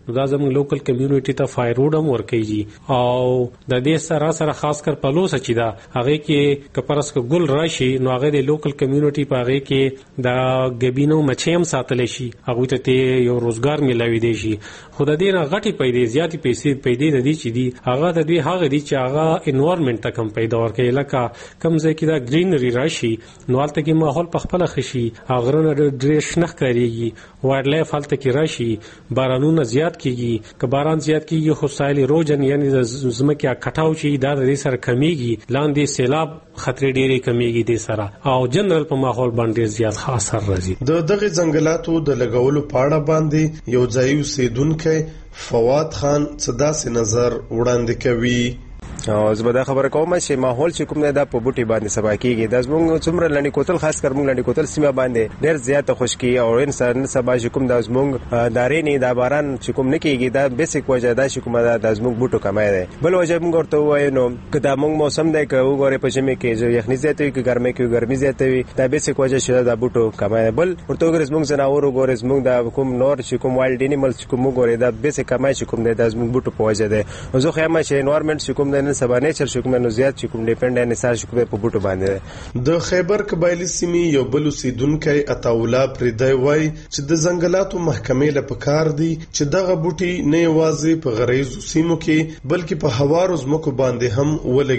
دا زموږ لوکل کمیونټي ته فایروډ هم ورکوي او د دې سره خاص کر پلوس چې دا هغه کې کپرس کو ګل راشي نو هغه د لوکل کمیونټي په هغه کې دا غبینو مچیم ساتل شي هغه ته یو روزګار ملوي دی شي خود دې نه غټي پیدا زیاتې پیسې پیدا د دې چې دی هغه د دې هغه دی چې هغه انوایرنمنت ته کم پیدا ورکوي لکه کم ځای کې دا گرینری راشي نو هلته کې ماحول په خپل خشي هغه نه ډېر شنخ کاریږي وایلډ لایف هلته کې راشي بارانونه زیات کیږي که باران زیات کیږي خو سایل اروجن یعنی د زمکه کټاو شي دا د دې سره کمیږي لاندې سیلاب خطرې ډېرې کمیږي د سره او جنرال په ماحول باندې زیات خاص اثر راځي د دغه ځنګلاتو د لګولو پاړه باندې یو ځای اوسیدونکو فواد خان صداسي نظر وړاندې کوي او زبده خبره کوم چې ماحول چې کوم نه د په بوټي باندې سبا کیږي د زموږ څومره لنډی کوتل خاص کر موږ لنډی کوتل سیمه باندې ډېر زیات خشکی او انسان سبا چې کوم د زموږ داري نه د باران چې کوم نه کیږي دا بیسیک وجه دا چې کوم د زموږ بوټو کمای دی بل وجه موږ ورته وایو نو کدا موږ موسم دی که وګوره په ژمي کې یخني زیاته وي که ګرمي کې ګرمي زیاته وي دا بیسیک وجه چې د بوټو کمای دی بل ورته وګوره زموږ زناور وګوره زموږ د کوم نور چې کوم وایلډ انیمل چې کوم وګوره دا بیسیک کمای چې کوم د زموږ بوټو په وجه دی او زه خو هم چې انوایرنمنت چې کوم د سبا نیچر نو زیات چې کوم ډیپند نه سار شکو په بوټو باندې د خیبر قبایلی سیمې یو بل اوسیدونکو عطاولا پردای وای چې د ځنګلاتو محکمې له پکار دي چې دغه بوټي نه یوازې په غریزو سیمو کې بلکې په هوارو ځمکو باندې هم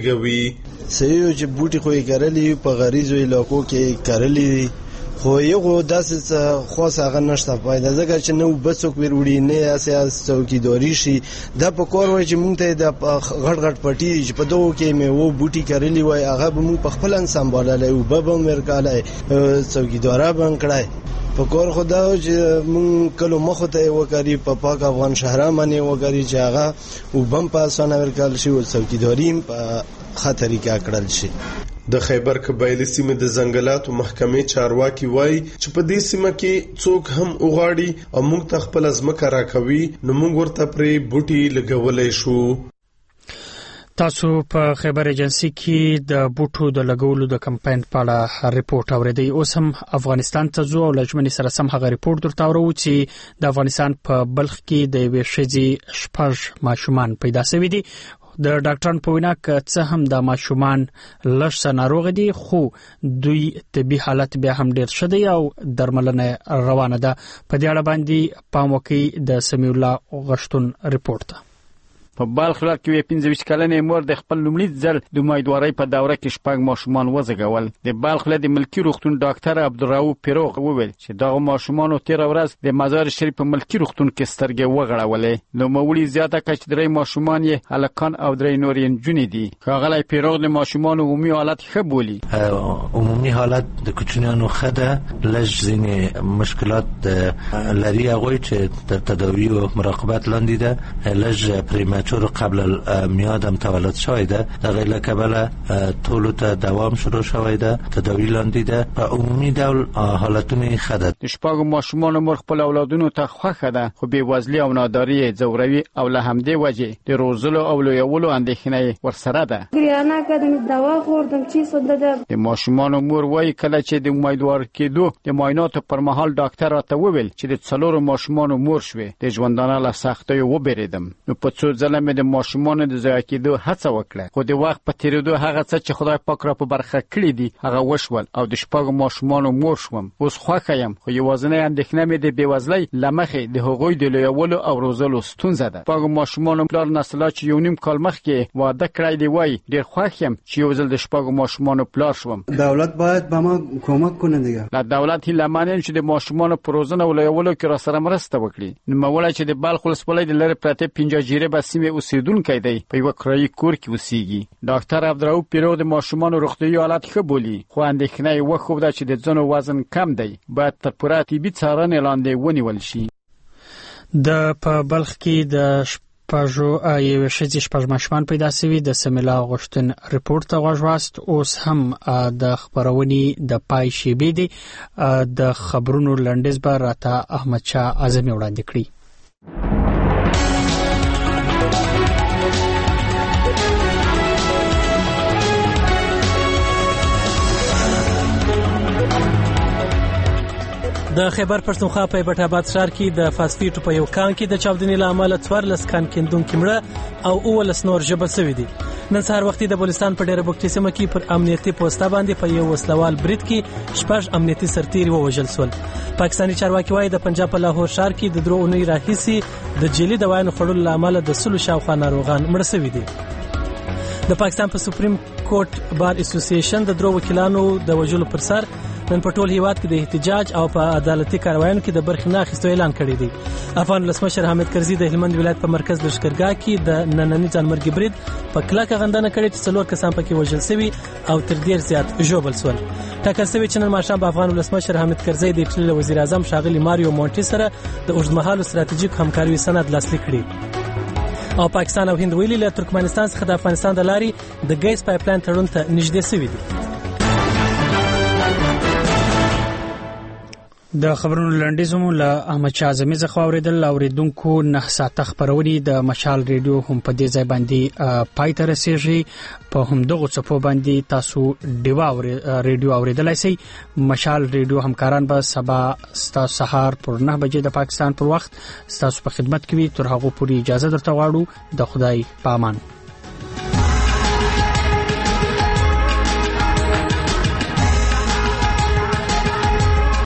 ولګوي سيو چې بوټي خو یې کړلې په غریزو علاقو کې کړلې خو یو داسې خاص هغه نشته پایده ځکه چې نو بسوک وروړي نه اساس څوکیداری شي د په کور وای چې مونږ ته د غټ غټ پټي چې په دوه کې مې وو بوټي کړلی وای هغه به مونږ په خپل سنبالای او به ورکالای څوکیدارا بن کړای په کور خدا چې مونږ کلو مخ ته وکړي په پاک افغان شهر باندې وکړي چې هغه وبم په اسانه ورکال شي او څوکیداری په خطرې کې کړل شي د خیبر قبایلی سیمې د ځنګلاتو محکمې چارواکي وای چې په دې سیمه کې څوک هم اوغاړي او موږ ته خپل ځمکه راکوي نو موږ ورته پرې بوټي لګولای شو تاسو په خیبر ایجنسی کې د بوټو د لګولو د کمپاین په اړه ریپورت اوریدئ اوس هم افغانستان ته ځو او لجمنې سره سم هغه ریپورت درته اورو چې د افغانستان په بلخ کې د یوې ښځې شپږ ماشومان پیدا شوي دي د ډاکټرانو په وینا څه هم د ماشومان لږ ناروغ دي خو دوی طبي حالت بیا هم ډیر ښه دی او درملنه روانه ده په دې اړه باندې پام وکړئ د سمیع الله غشتون ریپورت په بلخ ولایت کې 15 کلنې مور د خپل لومړي ځل د امیدوارۍ په دوره کې شپږ ماشومان وزګول د بلخ ولایت ملکی روغتون ډاکټر عبدالرؤف پیروغ وویل چې دغه ماشومان تیر ورځ د مزار شریف په ملکی روغتون کې سترګې وغړولې نو مولوی زیاته کچ درې ماشومان یې هلکان او درې نورې نجونې دي ښاغلی پیروغ د ماشومان عمومي حالت ښه بولي عمومي حالت د کوچنیانو ښه ده لږ ځینې مشکلات لري هغوی چې تر تداوی او مراقبت لاندې ده لږ پریمه چور قبل میاد هم تولد شوی ده دغه لکبله طول ته دوام شروع شوی ده تداوی لاندې ده په عمومي ډول حالتونه ښه ده د شپږو ماشومانو مور خپل اولادونو ته خوښه ده خو بېوزلي او ناداري ځوروي او له همدې وجې د روزلو او لویولو اندېښنه ورسره ده ګریانه کدم دوا خوردم چې څه ده د ماشومانو مور وایي کله چې د امیدوار کېدو د معایناتو پر مهال ډاکټر راته وویل چې د څلورو ماشومانو مور شوې د ژوندانه له سختیو وبېرېدم نو په څو ځله مې د ماشومانو د ضایع کېدو هڅه وکړه خو د وخت په تیریدو هغه څه چې خدای پاک را په برخه کړي دي هغه وشول او د شپږو ماشومانو مور شوم اوس خوښه یم خو یوازینۍ اندېښنه مې د بېوزلۍ له مخې د هغوی د لویولو او روزلو ستونزه ده شپږو ماشومانو پلار نصرالله چې یو نیم کال مخکې واده کړی دی وایي ډېر خوښ یم چې یو ځل د شپږو ماشومانو پلار شوم دولت باید به ما کمک کنه دیگه له دولت هیله من یم چې د ماشومانو په روزنه او لویولو کې راسره مرسته وکړي نوموړی چې د بلخ ولسوالۍ د لرې پرتې 50 جریبه سیمې اوسېدونکی دی په یو کرایي کور کې اوسېږي ډاکټر عبدالرؤف پیروغ د ماشومانو روغتیايي حالت ښه بولي خو اندېښنه یې وښوده چې د ځینو وزن کم دی باید تر پوره طبي څارنې لاندې ونیول شي د په بلخ کې د یو ښځې شپږ ماشومان پیدا شوي د سمیع الله غشتون ریپورت ته غوږ واست اوس هم د خبرونې د پای شیبې دي د خبرونو لنډیز به راته احمدشاه اعظمي وړاندې کړي د خیبر پښتونخوا په بټ آباد ښار کې د فاسفیټو په یو کان کې د چاودنې له امله 14 کان کیندونکو مړه او 19 نور ژوبل شوي دي. نن سهار وختي د بلوچستان په ډیره بوکټي سیمه کې پر امنیتي پوسټه باندې په یو وسلوال برید کې 6 امنیتي سرتیري ووژل شول. پاکستاني چارواکي وايي د پنجاب په لاهور ښار کې د 3 اونۍ راهیسې د جیلي دوايانو خړلو له امله د 100 شاوخوا ناروغان مړ شوي دي. د پاکستان په سپریم کورټ بار اسوسییشن د 3 وکیلانو د وژلو پر سر نن په ټول هیواد کې د احتجاج او په عدالتي کاروایانو کې د برخې نه اخیستو اعلان کړی دی. افغان ولسمشر حامد کرزي د هلمند ولایت په مرکز لښکرګاه کې د نننی ځانمرګي برید په کلکه غندنه کړې چې 4 کسان پکې وژل شوي او تر ډیر زیات ژوبل شول. ټاکل شوی چې نن ماښام په افغان ولسمشر حامد کرزي د ایټالي وزیر اعظم ښاغلي ماریو مونټي سره د اوږدمهالو ستراتیژیک همکارۍ سند لاسلیک کړي. او پاکستان او هند ویلي له ترکمنستان څخه د افغانستان د لارې د ګیس پایپلاین تړون ته نږدې شوي دي. د خبرونو لنډیزمو له احمد شاه اعظمي څخه اوریدل اوریدونکو 9 ساعته خبرونه د مشال ریډیو هم په دې ځای باندې پای ته رسیږي. په همدغه صفو باندې تاسو ډیوا ریډیو اوریدلای شئ. مشال ریډیو همکاران به سبا سهار پر 9 بجې د پاکستان پر وخت تاسو په خدمت کې وي. تر هغه پورې اجازه درته غواړو. د خدای په امان.